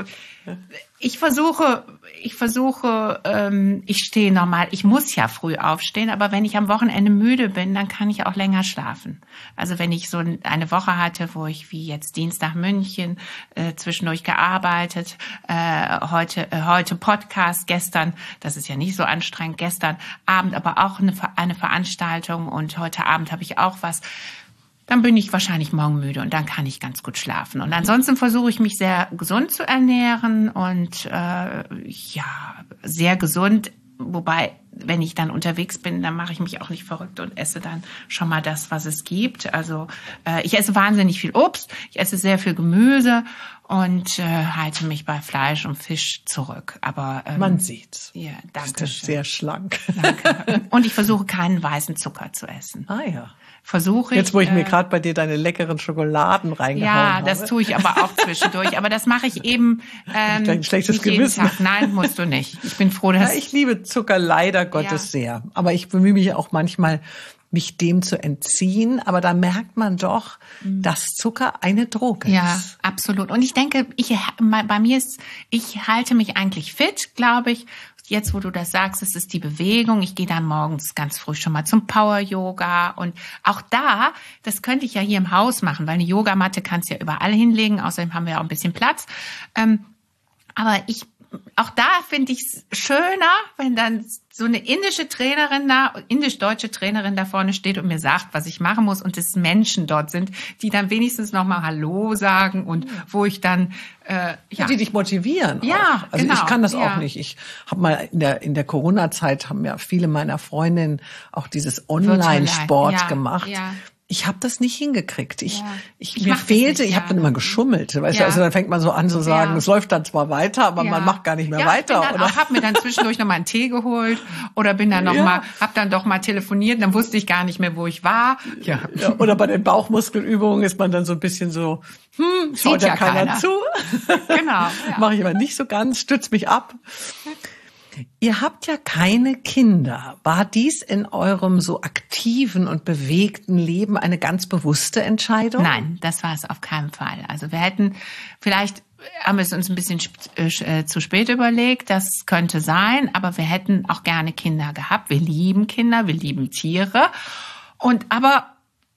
[SPEAKER 1] ich versuche, ich versuche, ähm, ich stehe normal, ich muss ja früh aufstehen, aber wenn ich am Wochenende müde bin, dann kann ich auch länger schlafen. Also wenn ich so eine Woche hatte, wo ich wie jetzt Dienstag München, äh, zwischendurch gearbeitet, äh, heute, äh, heute Podcast, gestern, das ist ja nicht so anstrengend, gestern Abend aber auch eine, eine Veranstaltung und heute Abend habe ich auch was. Dann bin ich wahrscheinlich morgen müde und dann kann ich ganz gut schlafen. Und ansonsten versuche ich mich sehr gesund zu ernähren und äh, ja, sehr gesund. Wobei, wenn ich dann unterwegs bin, dann mache ich mich auch nicht verrückt und esse dann schon mal das, was es gibt. Also äh, ich esse wahnsinnig viel Obst, ich esse sehr viel Gemüse und äh, halte mich bei Fleisch und Fisch zurück. Aber ähm,
[SPEAKER 2] Man sieht's.
[SPEAKER 1] Ja, danke
[SPEAKER 2] Das ist
[SPEAKER 1] schön.
[SPEAKER 2] sehr schlank.
[SPEAKER 1] Danke. Und ich versuche keinen weißen Zucker zu essen.
[SPEAKER 2] Ah ja.
[SPEAKER 1] Versuche ich.
[SPEAKER 2] Jetzt, wo ich mir
[SPEAKER 1] äh,
[SPEAKER 2] gerade bei dir deine leckeren Schokoladen reingehauen
[SPEAKER 1] Ja,
[SPEAKER 2] habe.
[SPEAKER 1] das tue ich aber auch zwischendurch. Aber das mache ich eben ähm,
[SPEAKER 2] Ein schlechtes
[SPEAKER 1] nicht jeden
[SPEAKER 2] Gewissen.
[SPEAKER 1] Tag. Nein, musst du nicht. Ich bin froh, dass
[SPEAKER 2] Ja, ich liebe Zucker leider Gottes
[SPEAKER 1] Ja.
[SPEAKER 2] sehr. Aber ich bemühe mich auch manchmal, mich dem zu entziehen. Aber da merkt man doch, dass Zucker eine Droge
[SPEAKER 1] ja,
[SPEAKER 2] ist.
[SPEAKER 1] absolut. Und ich denke, ich bei mir ist, ich halte mich eigentlich fit, glaube ich. Jetzt, wo du das sagst, es ist die Bewegung. Ich gehe dann morgens ganz früh schon mal zum Power-Yoga. Und auch da, das könnte ich ja hier im Haus machen, weil eine Yogamatte kannst du ja überall hinlegen. Außerdem haben wir ja auch ein bisschen Platz. Ähm, aber ich, auch da finde ich es schöner, wenn dann so eine indische Trainerin da, indisch-deutsche Trainerin da vorne steht und mir sagt, was ich machen muss und es Menschen dort sind, die dann wenigstens noch mal Hallo sagen und wo ich dann äh, ja,
[SPEAKER 2] Die dich motivieren.
[SPEAKER 1] Ja,
[SPEAKER 2] auch. Also
[SPEAKER 1] genau,
[SPEAKER 2] ich kann das
[SPEAKER 1] ja.
[SPEAKER 2] auch nicht. Ich habe mal in der in der Corona-Zeit haben ja viele meiner Freundinnen auch dieses Online-Sport
[SPEAKER 1] ja,
[SPEAKER 2] gemacht.
[SPEAKER 1] ja.
[SPEAKER 2] Ich habe das nicht hingekriegt. Ich,
[SPEAKER 1] Ja.
[SPEAKER 2] ich,
[SPEAKER 1] Ich
[SPEAKER 2] mir
[SPEAKER 1] mach das
[SPEAKER 2] fehlte,
[SPEAKER 1] nicht,
[SPEAKER 2] ich habe
[SPEAKER 1] ja.
[SPEAKER 2] dann immer geschummelt. Weißt du,
[SPEAKER 1] Ja.
[SPEAKER 2] also dann fängt man so an zu sagen,
[SPEAKER 1] Ja.
[SPEAKER 2] es läuft dann zwar weiter, aber
[SPEAKER 1] Ja.
[SPEAKER 2] man macht gar nicht mehr
[SPEAKER 1] ja,
[SPEAKER 2] weiter.
[SPEAKER 1] Ich bin dann
[SPEAKER 2] oder?
[SPEAKER 1] auch, habe mir dann zwischendurch noch mal einen Tee geholt oder bin dann noch
[SPEAKER 2] Ja.
[SPEAKER 1] mal, habe dann doch mal telefoniert, dann wusste ich gar nicht mehr, wo ich war. Ja,
[SPEAKER 2] Ja, oder bei den Bauchmuskelübungen ist man dann so ein bisschen so, hm, schaut ja,
[SPEAKER 1] ja
[SPEAKER 2] keiner,
[SPEAKER 1] keiner.
[SPEAKER 2] zu.
[SPEAKER 1] genau. Ja.
[SPEAKER 2] Mache ich aber nicht so ganz, stütz mich ab. Ihr habt ja keine Kinder. War dies in eurem so aktiven und bewegten Leben eine ganz bewusste Entscheidung?
[SPEAKER 1] Nein, das war es auf keinen Fall. Also wir hätten, vielleicht haben wir es uns ein bisschen äh, zu spät überlegt, das könnte sein, aber wir hätten auch gerne Kinder gehabt. Wir lieben Kinder, wir lieben Tiere. Und aber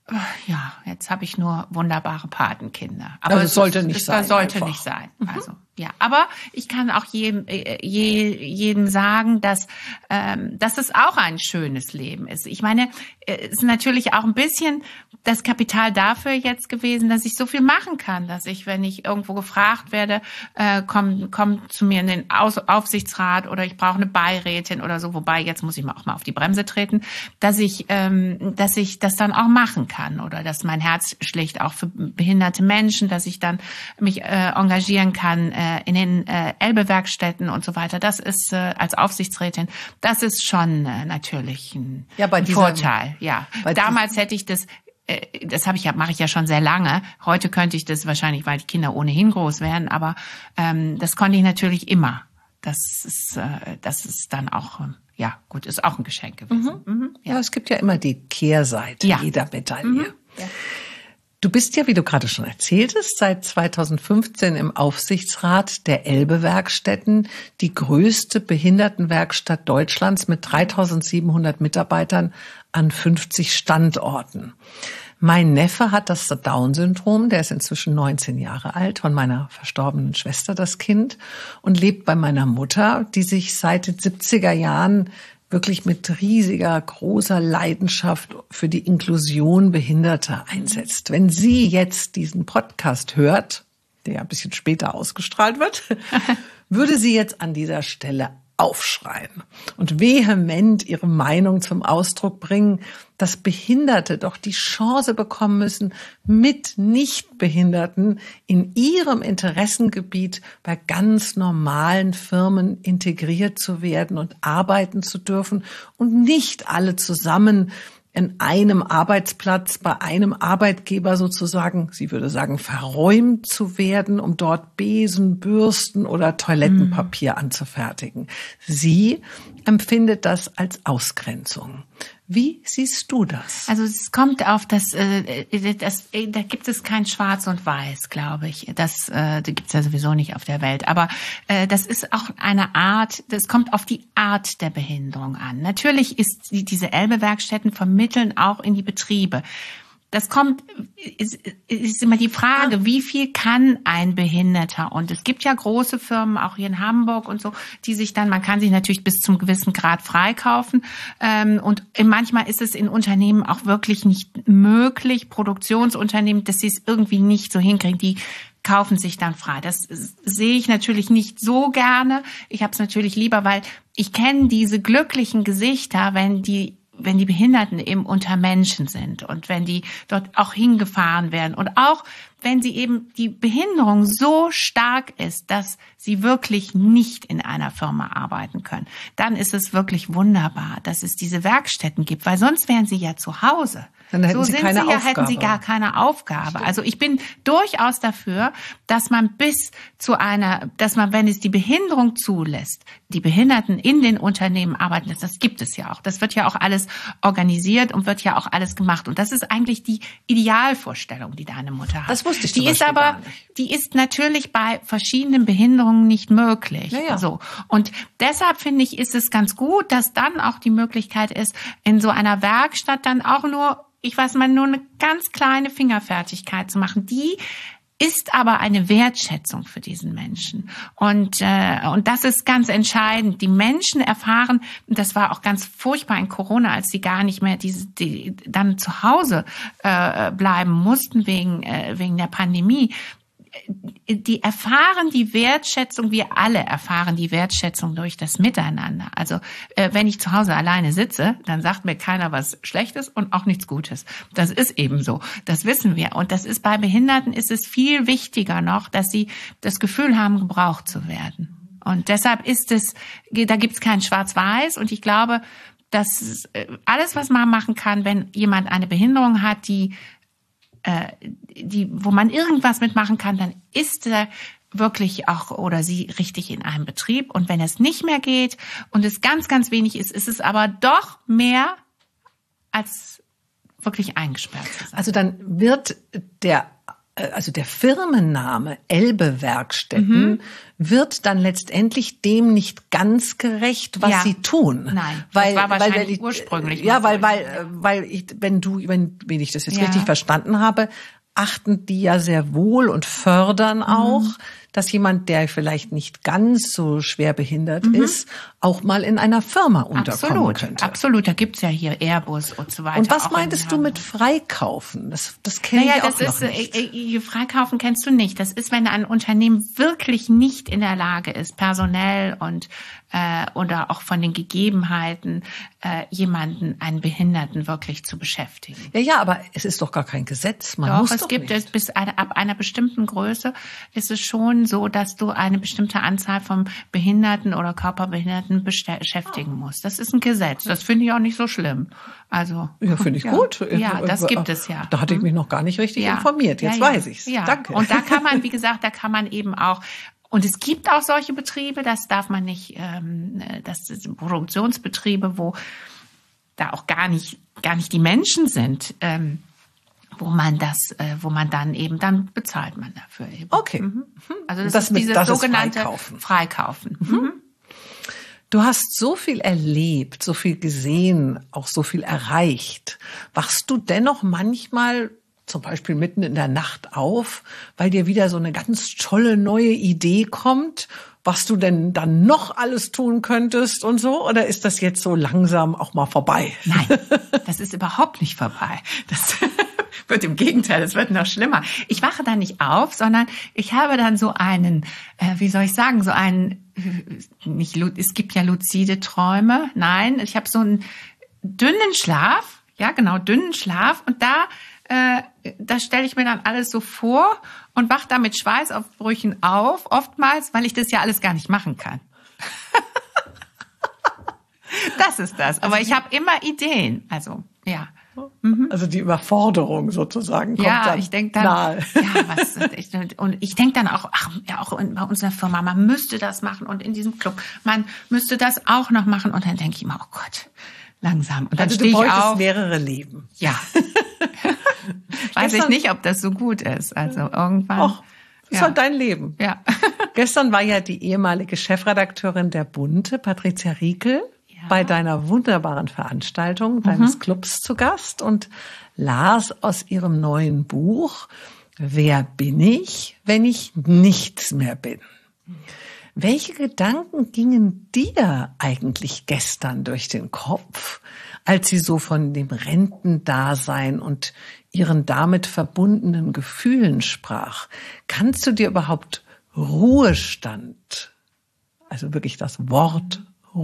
[SPEAKER 1] ja, jetzt habe ich nur wunderbare Patenkinder. Aber
[SPEAKER 2] Also es sollte nicht
[SPEAKER 1] es,
[SPEAKER 2] sein,
[SPEAKER 1] Es sollte
[SPEAKER 2] einfach.
[SPEAKER 1] nicht sein. Also ja, aber ich kann auch jedem, äh, je, jedem sagen, dass ähm, dass es auch ein schönes Leben ist. Ich meine, es ist natürlich auch ein bisschen das Kapital dafür jetzt gewesen, dass ich so viel machen kann, dass ich, wenn ich irgendwo gefragt werde, äh, komm, komm zu mir in den Aus- Aufsichtsrat oder ich brauche eine Beirätin oder so, wobei jetzt muss ich mal auch mal auf die Bremse treten, dass ich, ähm, dass ich das dann auch machen kann oder dass mein Herz schlägt auch für behinderte Menschen, dass ich dann mich äh, engagieren kann äh, in den äh, Elbe-Werkstätten und so weiter. Das ist äh, als Aufsichtsrätin, das ist schon äh, natürlich ein,
[SPEAKER 2] Ja, bei
[SPEAKER 1] ein
[SPEAKER 2] dieser-
[SPEAKER 1] Vorteil. Ja,
[SPEAKER 2] bei
[SPEAKER 1] damals hätte ich das, äh, das habe ich ja, mache ich ja schon sehr lange. Heute könnte ich das wahrscheinlich, weil die Kinder ohnehin groß werden, aber ähm, das konnte ich natürlich immer. Das ist, äh, das ist dann auch, ähm, ja gut, ist auch ein Geschenk gewesen. Mhm. Mhm,
[SPEAKER 2] Ja, es gibt ja immer die Kehrseite
[SPEAKER 1] Ja.
[SPEAKER 2] jeder Medaille.
[SPEAKER 1] Mhm. Ja.
[SPEAKER 2] Du bist ja, wie du gerade schon erzähltest, seit zweitausendfünfzehn im Aufsichtsrat der Elbe-Werkstätten, die größte Behindertenwerkstatt Deutschlands mit dreitausendsiebenhundert Mitarbeitern an fünfzig Standorten. Mein Neffe hat das Down-Syndrom, der ist inzwischen neunzehn Jahre alt, von meiner verstorbenen Schwester das Kind und lebt bei meiner Mutter, die sich seit den siebziger Jahren wirklich mit riesiger, großer Leidenschaft für die Inklusion Behinderter einsetzt. Wenn sie jetzt diesen Podcast hört, der ja ein bisschen später ausgestrahlt wird, würde sie jetzt an dieser Stelle aufschreien und vehement ihre Meinung zum Ausdruck bringen, dass Behinderte doch die Chance bekommen müssen, mit Nichtbehinderten in ihrem Interessengebiet bei ganz normalen Firmen integriert zu werden und arbeiten zu dürfen und nicht alle zusammen in einem Arbeitsplatz bei einem Arbeitgeber sozusagen, sie würde sagen, verräumt zu werden, um dort Besen, Bürsten oder Toilettenpapier mhm. anzufertigen. Sie empfindet das als Ausgrenzung. Wie siehst du das?
[SPEAKER 1] Also es kommt auf das, äh, das äh, da gibt es kein Schwarz und Weiß, glaube ich. Das, äh, das gibt es ja sowieso nicht auf der Welt. Aber äh, das ist auch eine Art, das kommt auf die Art der Behinderung an. Natürlich ist die, diese Elbe-Werkstätten vermitteln auch in die Betriebe. Das kommt, ist, ist immer die Frage, wie viel kann ein Behinderter? Und es gibt ja große Firmen, auch hier in Hamburg und so, die sich dann, man kann sich natürlich bis zum gewissen Grad freikaufen. Und manchmal ist es in Unternehmen auch wirklich nicht möglich, Produktionsunternehmen, dass sie es irgendwie nicht so hinkriegen, die kaufen sich dann frei. Das sehe ich natürlich nicht so gerne. Ich habe es natürlich lieber, weil ich kenne diese glücklichen Gesichter, wenn die wenn die Behinderten eben unter Menschen sind und wenn die dort auch hingefahren werden und auch wenn sie eben die Behinderung so stark ist, dass sie wirklich nicht in einer Firma arbeiten können, dann ist es wirklich wunderbar, dass es diese Werkstätten gibt, weil sonst wären sie ja zu Hause.
[SPEAKER 2] Dann hätten
[SPEAKER 1] so
[SPEAKER 2] sie
[SPEAKER 1] sind
[SPEAKER 2] keine
[SPEAKER 1] sie ja,
[SPEAKER 2] Aufgabe.
[SPEAKER 1] hätten sie gar keine Aufgabe. Stimmt. Also ich bin durchaus dafür, dass man bis zu einer, dass man, wenn es die Behinderung zulässt, die Behinderten in den Unternehmen arbeiten lässt. Das gibt es ja auch. Das wird ja auch alles organisiert und wird ja auch alles gemacht. Und das ist eigentlich die Idealvorstellung, die deine Mutter hat.
[SPEAKER 2] Das wusste ich
[SPEAKER 1] die ist aber,
[SPEAKER 2] gar nicht.
[SPEAKER 1] die ist natürlich bei verschiedenen Behinderungen nicht möglich.
[SPEAKER 2] Ja, ja.
[SPEAKER 1] So. Und deshalb finde ich, ist es ganz gut, dass dann auch die Möglichkeit ist, in so einer Werkstatt dann auch nur, ich weiß mal, nur eine ganz kleine Fingerfertigkeit zu machen, die ist aber eine Wertschätzung für diesen Menschen. Und äh, und das ist ganz entscheidend. Die Menschen erfahren, das war auch ganz furchtbar in Corona, als sie gar nicht mehr diese, die dann zu Hause äh, bleiben mussten wegen äh, wegen der Pandemie. Die erfahren die Wertschätzung, wir alle erfahren die Wertschätzung durch das Miteinander. Also äh, wenn ich zu Hause alleine sitze, dann sagt mir keiner was Schlechtes und auch nichts Gutes. Das ist eben so, das wissen wir. Und das ist bei Behinderten ist es viel wichtiger noch, dass sie das Gefühl haben, gebraucht zu werden. Und deshalb ist es, da gibt es kein Schwarz-Weiß. Und ich glaube, dass alles, was man machen kann, wenn jemand eine Behinderung hat, die die, wo man irgendwas mitmachen kann, dann ist er wirklich auch oder sie richtig in einem Betrieb. Und wenn es nicht mehr geht und es ganz, ganz wenig ist, ist es aber doch mehr als wirklich eingesperrt zu sein.
[SPEAKER 2] Also dann wird der also der Firmenname Elbe-Werkstätten mhm. wird dann letztendlich dem nicht ganz gerecht, was
[SPEAKER 1] ja.
[SPEAKER 2] sie tun.
[SPEAKER 1] Nein,
[SPEAKER 2] weil,
[SPEAKER 1] das war wahrscheinlich
[SPEAKER 2] weil, ich,
[SPEAKER 1] ursprünglich.
[SPEAKER 2] Ja, weil, weil, weil ich, wenn du, wenn, wenn ich das jetzt
[SPEAKER 1] ja.
[SPEAKER 2] richtig verstanden habe, achten die ja sehr wohl und fördern auch, mhm. dass jemand, der vielleicht nicht ganz so schwer behindert mhm. ist, auch mal in einer Firma unterkommen
[SPEAKER 1] absolut,
[SPEAKER 2] könnte.
[SPEAKER 1] Absolut, da gibt's ja hier Airbus und so weiter.
[SPEAKER 2] Und was meintest du mit Freikaufen? Das, das kenne
[SPEAKER 1] naja,
[SPEAKER 2] ich auch
[SPEAKER 1] das
[SPEAKER 2] noch
[SPEAKER 1] ist,
[SPEAKER 2] nicht.
[SPEAKER 1] Äh, äh, Freikaufen kennst du nicht. Das ist, wenn ein Unternehmen wirklich nicht in der Lage ist, personell und äh, oder auch von den Gegebenheiten äh, jemanden, einen Behinderten wirklich zu beschäftigen.
[SPEAKER 2] Ja, ja, aber es ist doch gar kein Gesetz. Man
[SPEAKER 1] doch,
[SPEAKER 2] muss
[SPEAKER 1] es
[SPEAKER 2] doch
[SPEAKER 1] gibt
[SPEAKER 2] nicht.
[SPEAKER 1] es bis eine, ab einer bestimmten Größe ist es schon so, dass du eine bestimmte Anzahl von Behinderten oder Körperbehinderten beschäftigen musst. Das ist ein Gesetz. Das finde ich auch nicht so schlimm. Also
[SPEAKER 2] ja, finde ich
[SPEAKER 1] ja.
[SPEAKER 2] gut.
[SPEAKER 1] Ja, das gibt es ja.
[SPEAKER 2] Da hatte ich mich noch gar nicht richtig
[SPEAKER 1] ja.
[SPEAKER 2] informiert. Jetzt
[SPEAKER 1] ja, ja.
[SPEAKER 2] weiß ich's.
[SPEAKER 1] Ja.
[SPEAKER 2] Danke.
[SPEAKER 1] Und da kann man, wie gesagt, da kann man eben auch. Und es gibt auch solche Betriebe, das darf man nicht, ähm, das sind Produktionsbetriebe, wo da auch gar nicht, gar nicht die Menschen sind, ähm, wo man das, äh, wo man dann eben, dann bezahlt man dafür eben.
[SPEAKER 2] Okay.
[SPEAKER 1] Mhm. Also das,
[SPEAKER 2] das
[SPEAKER 1] ist
[SPEAKER 2] mit,
[SPEAKER 1] dieses
[SPEAKER 2] das
[SPEAKER 1] sogenannte
[SPEAKER 2] ist Freikaufen.
[SPEAKER 1] Freikaufen.
[SPEAKER 2] Mhm. Mhm. Du hast so viel erlebt, so viel gesehen, auch so viel erreicht. Wachst du dennoch manchmal zum Beispiel mitten in der Nacht auf, weil dir wieder so eine ganz tolle neue Idee kommt, was du denn dann noch alles tun könntest und so? Oder ist das jetzt so langsam auch mal vorbei?
[SPEAKER 1] Nein, das ist überhaupt nicht vorbei. Das wird im Gegenteil, es wird noch schlimmer. Ich wache dann nicht auf, sondern ich habe dann so einen, äh, wie soll ich sagen, so einen, nicht, es gibt ja luzide Träume. Nein, ich habe so einen dünnen Schlaf, ja genau, dünnen Schlaf und da Äh, das stelle ich mir dann alles so vor und wach da mit Schweißausbrüchen auf, oftmals, weil ich das ja alles gar nicht machen kann. Das ist das. Aber also ich habe immer Ideen. Also, ja.
[SPEAKER 2] Mhm. Also die Überforderung sozusagen kommt
[SPEAKER 1] ja,
[SPEAKER 2] dann
[SPEAKER 1] ich denk dann,
[SPEAKER 2] nahe.
[SPEAKER 1] Ja, was, ich, und ich denke dann auch, ach, ja, auch in, bei unserer Firma, man müsste das machen und in diesem Club, man müsste das auch noch machen. Und dann denke ich immer, oh Gott, langsam. Und dann
[SPEAKER 2] also
[SPEAKER 1] stehe ich
[SPEAKER 2] du
[SPEAKER 1] auf.
[SPEAKER 2] mehrere Leben.
[SPEAKER 1] Ja. Weiß ich nicht, ob das so gut ist. Also irgendwann.
[SPEAKER 2] Och, das ist
[SPEAKER 1] ja.
[SPEAKER 2] halt dein Leben.
[SPEAKER 1] Ja.
[SPEAKER 2] Gestern war ja die ehemalige Chefredakteurin der Bunte, Patricia Riekel, ja. bei deiner wunderbaren Veranstaltung deines mhm. Clubs zu Gast und las aus ihrem neuen Buch Wer bin ich, wenn ich nichts mehr bin? Welche Gedanken gingen dir eigentlich gestern durch den Kopf, als sie so von dem Rentendasein und ihren damit verbundenen Gefühlen sprach? Kannst du dir überhaupt Ruhestand, also wirklich das Wort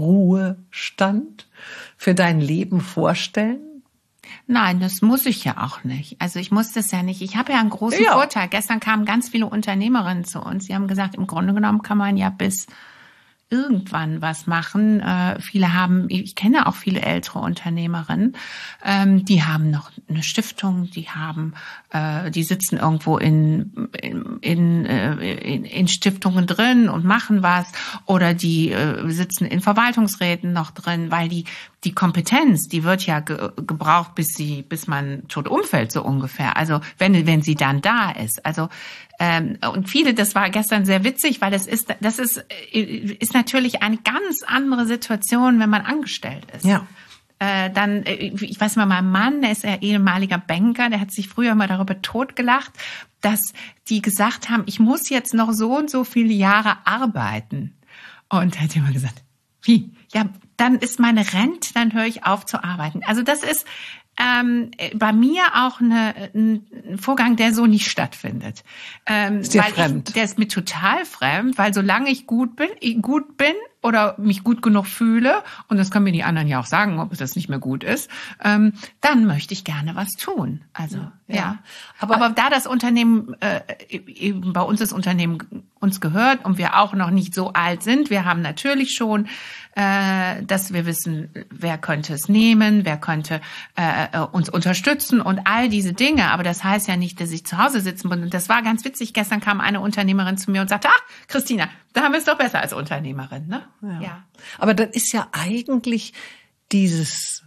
[SPEAKER 2] Ruhestand, für dein Leben vorstellen?
[SPEAKER 1] Nein, das muss ich ja auch nicht. Also ich muss das ja nicht. Ich habe ja einen großen ja. Vorteil. Gestern kamen ganz viele Unternehmerinnen zu uns. Sie haben gesagt, im Grunde genommen kann man ja bis irgendwann was machen. Äh, viele haben, ich kenne auch viele ältere Unternehmerinnen, ähm, die haben noch eine Stiftung, die haben, äh, die sitzen irgendwo in in, in, in in Stiftungen drin und machen was, oder die äh, sitzen in Verwaltungsräten noch drin, weil die die Kompetenz, die wird ja ge- gebraucht, bis sie, bis man tot umfällt, so ungefähr. Also wenn wenn sie dann da ist. Also ähm, und viele, das war gestern sehr witzig, weil das ist das ist ist natürlich eine ganz andere Situation, wenn man angestellt ist.
[SPEAKER 2] Ja.
[SPEAKER 1] Äh, dann, ich weiß mal, mein Mann, der ist ja ehemaliger Banker, der hat sich früher mal darüber totgelacht, dass die gesagt haben, ich muss jetzt noch so und so viele Jahre arbeiten. Und er hat immer gesagt, wie? Ja, dann ist meine Rente, dann höre ich auf zu arbeiten. Also das ist ähm, bei mir auch eine, ein Vorgang, der so nicht stattfindet. Ähm,
[SPEAKER 2] ist dir
[SPEAKER 1] weil
[SPEAKER 2] fremd?
[SPEAKER 1] Ich, der ist mir total fremd, weil solange ich gut bin, ich gut bin oder mich gut genug fühle, und das können mir die anderen ja auch sagen, ob das nicht mehr gut ist, ähm, dann möchte ich gerne was tun. Also ja. ja. Aber, Aber da das Unternehmen, äh, eben bei uns das Unternehmen uns gehört und wir auch noch nicht so alt sind, wir haben natürlich schon, äh, dass wir wissen, wer könnte es nehmen, wer könnte äh, uns unterstützen und all diese Dinge. Aber das heißt ja nicht, dass ich zu Hause sitzen bin. Und das war ganz witzig. Gestern kam eine Unternehmerin zu mir und sagte, ach, Christina, da haben wir es doch besser als Unternehmerin, ne?
[SPEAKER 2] Ja. ja. Aber dann ist ja eigentlich dieses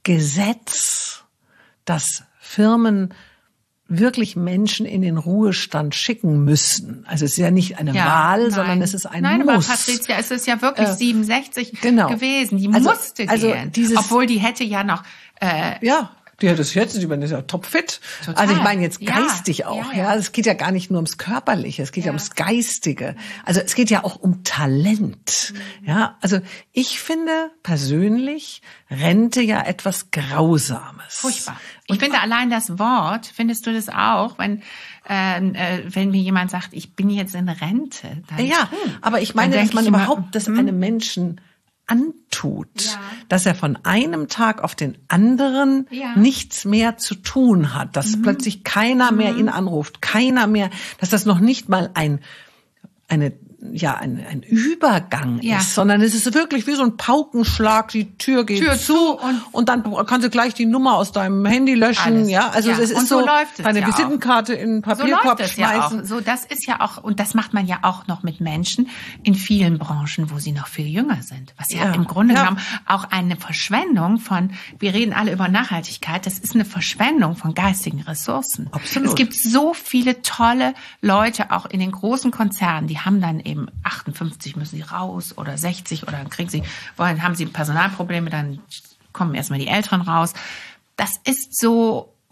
[SPEAKER 2] Gesetz, dass Firmen wirklich Menschen in den Ruhestand schicken müssen. Also es ist ja nicht eine ja, Wahl, nein. sondern es ist ein
[SPEAKER 1] nein,
[SPEAKER 2] Muss.
[SPEAKER 1] Nein, aber Patricia, es ist ja wirklich äh, siebenundsechzig
[SPEAKER 2] genau.
[SPEAKER 1] gewesen. Die
[SPEAKER 2] also,
[SPEAKER 1] musste
[SPEAKER 2] also
[SPEAKER 1] gehen.
[SPEAKER 2] Dieses,
[SPEAKER 1] obwohl die hätte ja noch... Äh,
[SPEAKER 2] ja. Die hat es jetzt, die ist ja topfit. Total. Also ich meine jetzt geistig ja, auch, ja, ja. ja. Es geht ja gar nicht nur ums Körperliche, es geht ja, ja ums Geistige. Also es geht ja auch um Talent. Mhm. Ja, also ich finde persönlich Rente ja etwas Grausames.
[SPEAKER 1] Furchtbar. Ich Und finde allein das Wort, findest du das auch, wenn äh, wenn mir jemand sagt, ich bin jetzt in Rente. Dann,
[SPEAKER 2] ja, hm, aber ich meine, dass man überhaupt, dass hm. einem Menschen antut, ja. dass er von einem Tag auf den anderen ja. nichts mehr zu tun hat, dass mhm. plötzlich keiner mehr mhm. ihn anruft, keiner mehr, dass das noch nicht mal ein eine ja ein, ein Übergang ja. ist, sondern es ist wirklich wie so ein Paukenschlag, die Tür geht
[SPEAKER 1] Tür
[SPEAKER 2] zu und, und dann kannst du gleich die Nummer aus deinem Handy löschen, Alles. ja, also ja. es ist und so, so läuft es deine ja Visitenkarte auch. in den Papierkorb so schmeißen.
[SPEAKER 1] Ja so, das ist ja auch, und das macht man ja auch noch mit Menschen in vielen Branchen, wo sie noch viel jünger sind, was ja, ja. im Grunde ja. genommen auch eine Verschwendung von, wir reden alle über Nachhaltigkeit, das ist eine Verschwendung von geistigen Ressourcen.
[SPEAKER 2] Absolut.
[SPEAKER 1] Es gibt so viele tolle Leute, auch in den großen Konzernen, die haben dann eben achtundfünfzig müssen sie raus oder sechzig oder dann kriegen sie, wollen, haben sie Personalprobleme, dann kommen erstmal die Älteren raus. Das ist so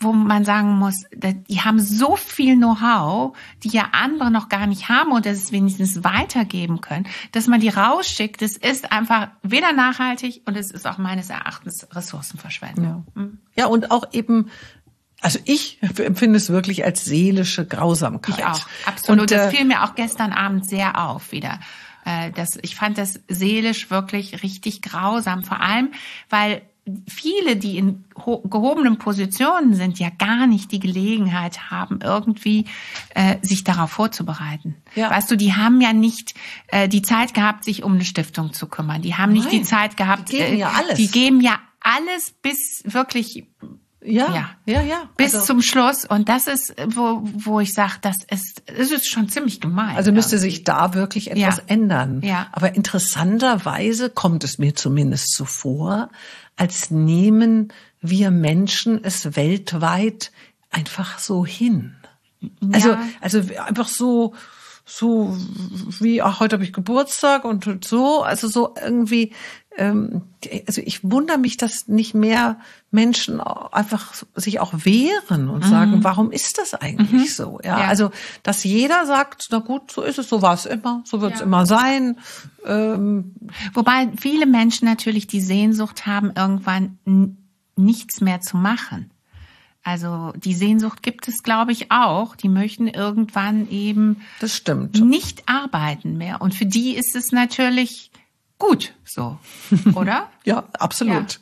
[SPEAKER 1] wo man sagen muss, die haben so viel Know-how, die ja andere noch gar nicht haben und das es wenigstens weitergeben können, dass man die rausschickt. Das ist einfach weder nachhaltig und es ist auch meines Erachtens Ressourcenverschwendung.
[SPEAKER 2] Ja, mhm. ja und auch eben, also ich empfinde es wirklich als seelische Grausamkeit.
[SPEAKER 1] Ich auch, absolut. Und, das
[SPEAKER 2] äh,
[SPEAKER 1] fiel mir auch gestern Abend sehr auf wieder. Das, ich fand das seelisch wirklich richtig grausam, vor allem, weil viele, die in gehobenen Positionen sind, ja gar nicht die Gelegenheit haben, irgendwie äh, sich darauf vorzubereiten. Ja. Weißt du, die haben ja nicht äh, die Zeit gehabt, sich um eine Stiftung zu kümmern. Die haben Nein, nicht die Zeit gehabt.
[SPEAKER 2] Die geben ja alles.
[SPEAKER 1] Die geben ja alles bis wirklich...
[SPEAKER 2] Ja, ja, ja, ja.
[SPEAKER 1] Bis also, zum Schluss. Und das ist, wo, wo ich sage, das ist, das ist schon ziemlich gemein.
[SPEAKER 2] Also müsste irgendwie. sich da wirklich etwas
[SPEAKER 1] ja.
[SPEAKER 2] ändern.
[SPEAKER 1] Ja.
[SPEAKER 2] Aber interessanterweise kommt es mir zumindest so vor, als nehmen wir Menschen es weltweit einfach so hin. Ja. Also, also einfach so, so wie, ach, heute habe ich Geburtstag und so, also so irgendwie, ähm, also ich wundere mich, dass nicht mehr Menschen einfach sich auch wehren und mhm. sagen, warum ist das eigentlich mhm. so? Ja, ja, also, dass jeder sagt, na gut, so ist es, so war es immer, so wird es ja. immer sein. Ähm,
[SPEAKER 1] Wobei viele Menschen natürlich die Sehnsucht haben, irgendwann n- nichts mehr zu machen. Also die Sehnsucht gibt es, glaube ich, auch. Die möchten irgendwann eben
[SPEAKER 2] das stimmt.
[SPEAKER 1] nicht arbeiten mehr. Und für die ist es natürlich gut so, oder?
[SPEAKER 2] Ja, absolut. Ja.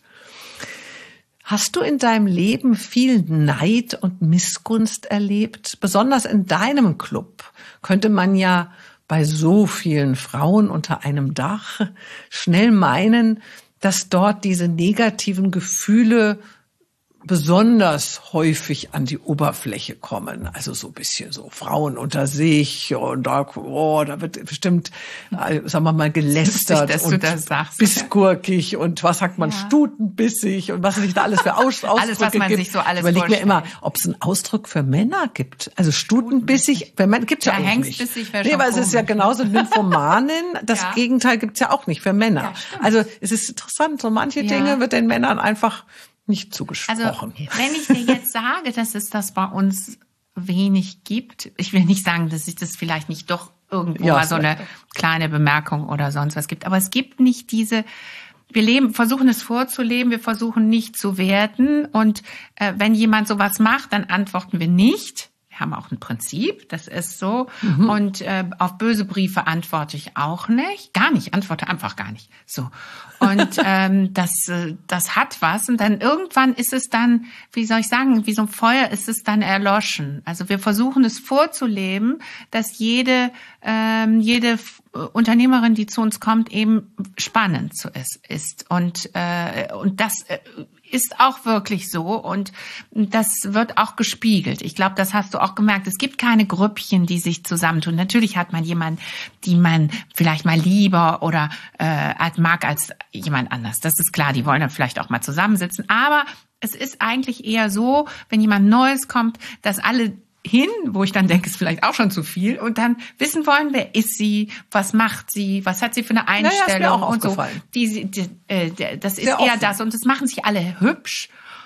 [SPEAKER 2] Hast du in deinem Leben viel Neid und Missgunst erlebt? Besonders in deinem Club könnte man ja bei so vielen Frauen unter einem Dach schnell meinen, dass dort diese negativen Gefühle besonders häufig an die Oberfläche kommen. Also so ein bisschen so Frauen unter sich und da, oh, da wird bestimmt, sagen wir mal, gelästert
[SPEAKER 1] Lustig, dass
[SPEAKER 2] und
[SPEAKER 1] du das sagst.
[SPEAKER 2] Bissgurkig und was sagt man, ja. Stutenbissig und was es nicht da alles für Aus- Ausdrücke
[SPEAKER 1] alles, was man
[SPEAKER 2] gibt.
[SPEAKER 1] Sich so alles
[SPEAKER 2] Überleg
[SPEAKER 1] vorstellt.
[SPEAKER 2] mir immer, ob es einen Ausdruck für Männer gibt. Also Stutenbissig, für Männer gibt's ja, ja eigentlich nicht. Nee, aber es ist ja genauso Nymphomanin. Das ja. Gegenteil gibt's ja auch nicht für Männer. Ja, also es ist interessant, so manche ja. Dinge wird den Männern einfach nicht zugesprochen.
[SPEAKER 1] Also, wenn ich dir jetzt sage, dass es das bei uns wenig gibt, ich will nicht sagen, dass ich das vielleicht nicht doch irgendwo ja, mal so eine kleine Bemerkung oder sonst was gibt, aber es gibt nicht diese, wir leben, versuchen es vorzuleben, wir versuchen nicht zu werten und äh, wenn jemand sowas macht, dann antworten wir nicht. Wir haben auch ein Prinzip, das ist so. Mhm. Und äh, auf böse Briefe antworte ich auch nicht. Gar nicht, antworte einfach gar nicht. So. Und ähm, das, äh, das hat was. Und dann irgendwann ist es dann, wie soll ich sagen, wie so ein Feuer ist es dann erloschen. Also wir versuchen es vorzuleben, dass jede, ähm, jede Unternehmerin, die zu uns kommt, eben spannend so ist. ist. Und, äh, und das äh, ist auch wirklich so und das wird auch gespiegelt. Ich glaube, das hast du auch gemerkt. Es gibt keine Grüppchen, die sich zusammentun. Natürlich hat man jemanden, die man vielleicht mal lieber oder äh, mag als jemand anders. Das ist klar, die wollen dann vielleicht auch mal zusammensitzen. Aber es ist eigentlich eher so, wenn jemand Neues kommt, dass alle hin, wo ich dann denke, es ist vielleicht auch schon zu viel und dann wissen wollen, wer ist sie, was macht sie, was hat sie für eine Einstellung
[SPEAKER 2] naja, ist mir auch
[SPEAKER 1] und so. Die, die, äh, das ist Sehr eher offen. Das und das machen sich alle hübsch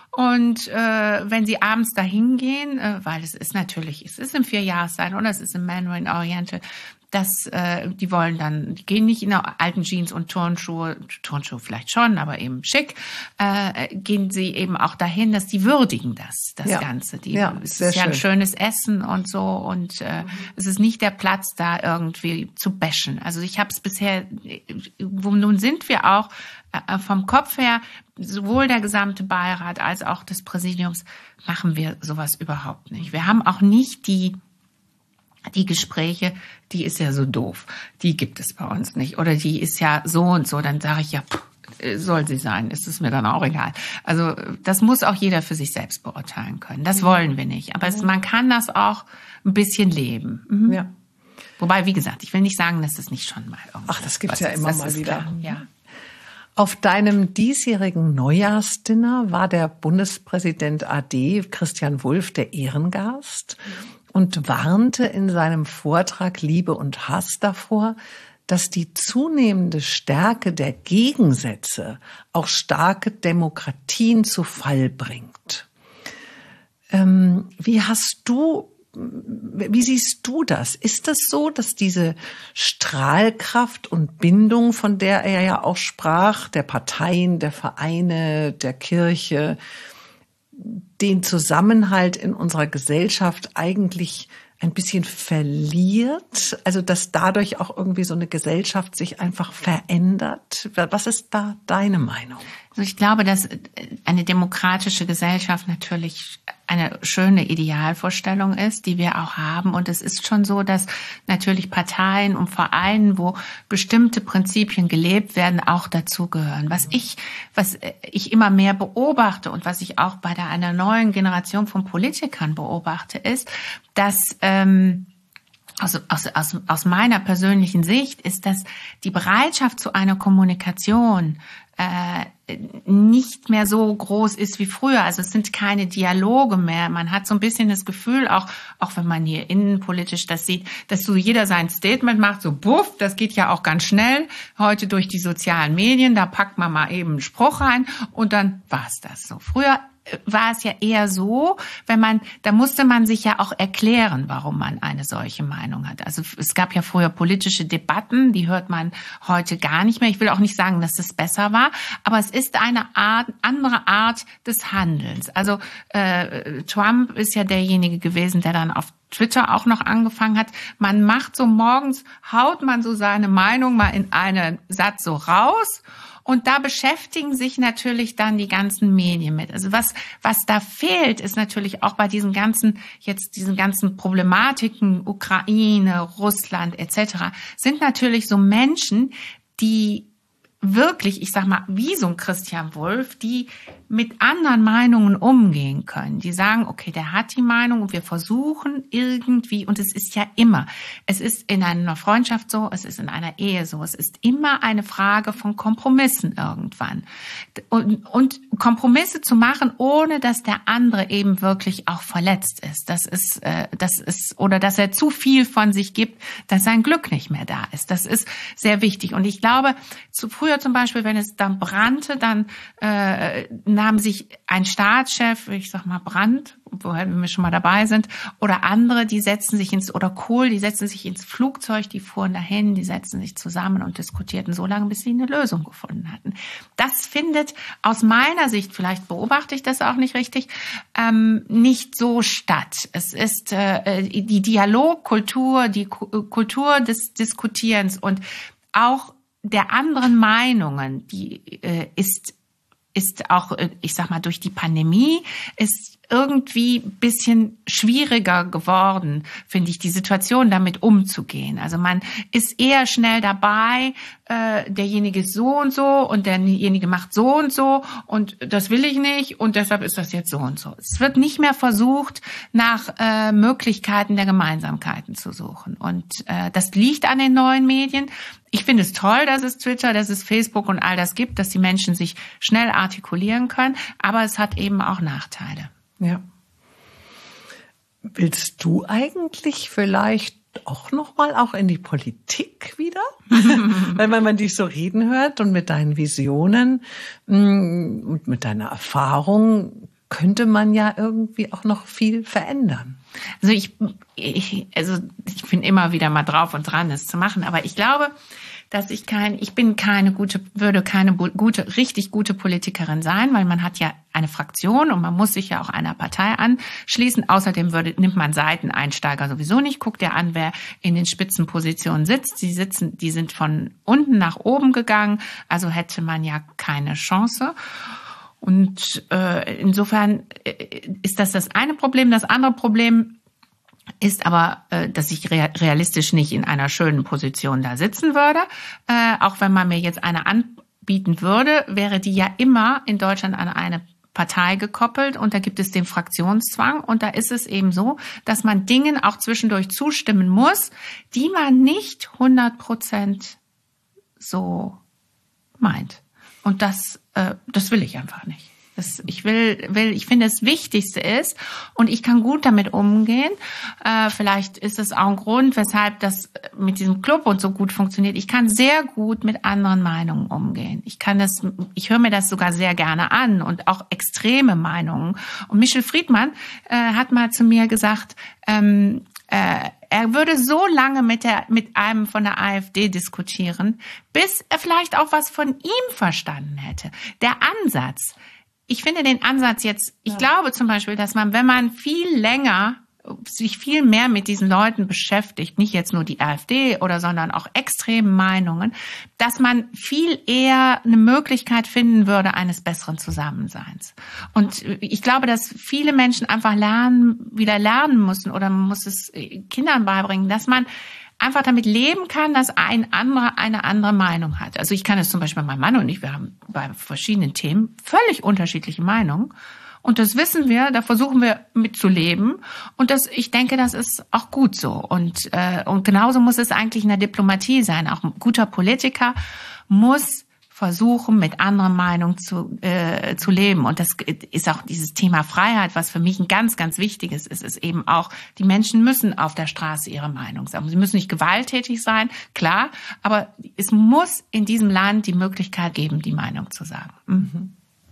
[SPEAKER 1] und äh, wenn sie abends dahin gehen, äh, weil es ist natürlich, es ist im Vierjahreszeit oder es ist im Mandarin Oriental, dass äh, die wollen dann, die gehen nicht in alten Jeans und Turnschuhe, Turnschuhe vielleicht schon, aber eben schick, äh, gehen sie eben auch dahin, dass die würdigen das, das ja. Ganze. Die,
[SPEAKER 2] ja,
[SPEAKER 1] es ist ja schön. Ein schönes Essen und so und äh, mhm. es ist nicht der Platz, da irgendwie zu bashen. Also ich habe es bisher, wo nun sind wir auch äh, vom Kopf her, sowohl der gesamte Beirat als auch des Präsidiums, machen wir sowas überhaupt nicht. Wir haben auch nicht die Die Gespräche, die ist ja so doof, die gibt es bei uns nicht. Oder die ist ja so und so, dann sage ich ja, pff, soll sie sein, ist es mir dann auch egal. Also das muss auch jeder für sich selbst beurteilen können. Das wollen wir nicht. Aber es, man kann das auch ein bisschen leben. Mhm. Ja. Wobei, wie gesagt, ich will nicht sagen, dass es nicht schon mal irgendwas
[SPEAKER 2] Ach, das gibt's ja immer mal wieder.
[SPEAKER 1] Klar. Ja.
[SPEAKER 2] Auf deinem diesjährigen Neujahrsdinner war der Bundespräsident A D, Christian Wulff, der Ehrengast und warnte in seinem Vortrag Liebe und Hass davor, dass die zunehmende Stärke der Gegensätze auch starke Demokratien zu Fall bringt. Ähm, wie hast du, wie siehst du das? Ist das so, dass diese Strahlkraft und Bindung, von der er ja auch sprach, der Parteien, der Vereine, der Kirche, den Zusammenhalt in unserer Gesellschaft eigentlich ein bisschen verliert? Also, dass dadurch auch irgendwie so eine Gesellschaft sich einfach verändert? Was ist da deine Meinung?
[SPEAKER 1] Also ich glaube, dass eine demokratische Gesellschaft natürlich eine schöne Idealvorstellung ist, die wir auch haben. Und es ist schon so, dass natürlich Parteien und Vereine, wo bestimmte Prinzipien gelebt werden, auch dazugehören. Was ich, was ich immer mehr beobachte und was ich auch bei der, einer neuen Generation von Politikern beobachte, ist, dass ähm, Aus, aus, aus, aus meiner persönlichen Sicht ist, dass die Bereitschaft zu einer Kommunikation äh, nicht mehr so groß ist wie früher. Also es sind keine Dialoge mehr. Man hat so ein bisschen das Gefühl, auch auch wenn man hier innenpolitisch das sieht, dass so jeder sein Statement macht, so buff, das geht ja auch ganz schnell. Heute durch die sozialen Medien, da packt man mal eben einen Spruch rein und dann war's das so. Früher war es ja eher so, wenn man, da musste man sich ja auch erklären, warum man eine solche Meinung hat. Also es gab ja früher politische Debatten, die hört man heute gar nicht mehr. Ich will auch nicht sagen, dass das besser war, aber es ist eine Art, andere Art des Handelns. Also äh, Trump ist ja derjenige gewesen, der dann auf Twitter auch noch angefangen hat. Man macht so morgens, haut man so seine Meinung mal in einen Satz so raus. Und da beschäftigen sich natürlich dann die ganzen Medien mit. Also was, was da fehlt, ist natürlich auch bei diesen ganzen, jetzt diesen ganzen Problematiken, Ukraine, Russland et cetera, sind natürlich so Menschen, die wirklich, ich sag mal, wie so ein Christian Wulff, die mit anderen Meinungen umgehen können. Die sagen, okay, der hat die Meinung und wir versuchen irgendwie, und es ist ja immer, es ist in einer Freundschaft so, es ist in einer Ehe so, es ist immer eine Frage von Kompromissen irgendwann. Und, und Kompromisse zu machen, ohne dass der andere eben wirklich auch verletzt ist. Das ist, äh, das ist, oder dass er zu viel von sich gibt, dass sein Glück nicht mehr da ist. Das ist sehr wichtig. Und ich glaube, zu früher zum Beispiel, wenn es dann brannte, dann äh, nahm sich ein Staatschef, ich sag mal Brandt, woher wir schon mal dabei sind, oder andere, die setzen sich ins, oder Kohl, die setzen sich ins Flugzeug, die fuhren dahin, die setzen sich zusammen und diskutierten so lange, bis sie eine Lösung gefunden hatten. Das findet aus meiner Sicht, vielleicht beobachte ich das auch nicht richtig, ähm, nicht so statt. Es ist äh, die Dialogkultur, die Kultur des Diskutierens und auch der anderen Meinungen, die äh, ist ist auch, ich sag mal, durch die Pandemie ist irgendwie ein bisschen schwieriger geworden, finde ich, die Situation damit umzugehen. Also man ist eher schnell dabei, äh, derjenige ist so und so und derjenige macht so und so und das will ich nicht und deshalb ist das jetzt so und so. Es wird nicht mehr versucht, nach äh, Möglichkeiten der Gemeinsamkeiten zu suchen. Und äh, das liegt an den neuen Medien. Ich finde es toll, dass es Twitter, dass es Facebook und all das gibt, dass die Menschen sich schnell artikulieren können, aber es hat eben auch Nachteile.
[SPEAKER 2] Ja. Willst du eigentlich vielleicht auch noch mal auch in die Politik wieder? Weil wenn man dich so reden hört und mit deinen Visionen und mit deiner Erfahrung könnte man ja irgendwie auch noch viel verändern.
[SPEAKER 1] Also ich, ich, also ich bin immer wieder mal drauf und dran, es zu machen, aber ich glaube, dass ich kein, ich bin keine gute, würde keine gute, richtig gute Politikerin sein, weil man hat ja eine Fraktion und man muss sich ja auch einer Partei anschließen. Außerdem würde, nimmt man Seiteneinsteiger sowieso nicht. Guckt ja an, wer in den Spitzenpositionen sitzt. Die sitzen, die sind von unten nach oben gegangen, also hätte man ja keine Chance. Und äh, insofern ist das das eine Problem. Das andere Problem ist aber, äh, dass ich realistisch nicht in einer schönen Position da sitzen würde. Äh, auch wenn man mir jetzt eine anbieten würde, wäre die ja immer in Deutschland an eine Partei gekoppelt und da gibt es den Fraktionszwang und da ist es eben so, dass man Dingen auch zwischendurch zustimmen muss, die man nicht hundert Prozent so meint. Und das, äh, das will ich einfach nicht. Das, ich will, will, ich finde, das Wichtigste ist, und ich kann gut damit umgehen. Äh, vielleicht ist es auch ein Grund, weshalb das mit diesem Club und so gut funktioniert. Ich kann sehr gut mit anderen Meinungen umgehen. Ich kann das, ich höre mir das sogar sehr gerne an und auch extreme Meinungen. Und Michel Friedmann äh, hat mal zu mir gesagt, ähm, äh, er würde so lange mit der, mit einem von der AfD diskutieren, bis er vielleicht auch was von ihm verstanden hätte. Der Ansatz. Ich finde den Ansatz jetzt, ich ja. glaube zum Beispiel, dass man, wenn man viel länger, sich viel mehr mit diesen Leuten beschäftigt, nicht jetzt nur die AfD oder, sondern auch extreme Meinungen, dass man viel eher eine Möglichkeit finden würde eines besseren Zusammenseins. Und ich glaube, dass viele Menschen einfach lernen, wieder lernen müssen, oder man muss es Kindern beibringen, dass man einfach damit leben kann, dass ein anderer eine andere Meinung hat. Also ich kann es zum Beispiel, mein Mann und ich, wir haben bei verschiedenen Themen völlig unterschiedliche Meinungen. Und das wissen wir, da versuchen wir mitzuleben. Und das, ich denke, das ist auch gut so. Und, äh, und genauso muss es eigentlich in der Diplomatie sein. Auch ein guter Politiker muss versuchen, mit anderer Meinung zu, äh, zu leben. Und das ist auch dieses Thema Freiheit, was für mich ein ganz, ganz wichtiges ist, ist eben auch, die Menschen müssen auf der Straße ihre Meinung sagen. Sie müssen nicht gewalttätig sein, klar, aber es muss in diesem Land die Möglichkeit geben, die Meinung zu sagen. Mhm.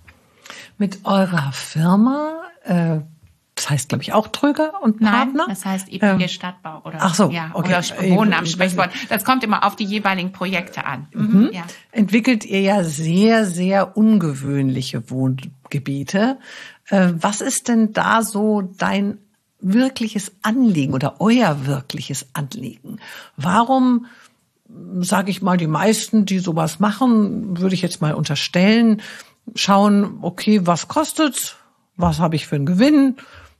[SPEAKER 2] Mit eurer Firma, äh, das heißt, glaube ich, auch Tröger und Partner?
[SPEAKER 1] Nein, das heißt E P G ähm, Stadtbau oder,
[SPEAKER 2] ach so,
[SPEAKER 1] ja,
[SPEAKER 2] okay.
[SPEAKER 1] oder Wohnen am Sprechwort. Das kommt immer auf die jeweiligen Projekte an.
[SPEAKER 2] Mhm. Ja. Entwickelt ihr ja sehr, sehr ungewöhnliche Wohngebiete. Äh, was ist denn da so dein wirkliches Anliegen oder euer wirkliches Anliegen? Warum, sage ich mal, die meisten, die sowas machen, würde ich jetzt mal unterstellen, schauen, okay, was kostet's? Was habe ich für einen Gewinn?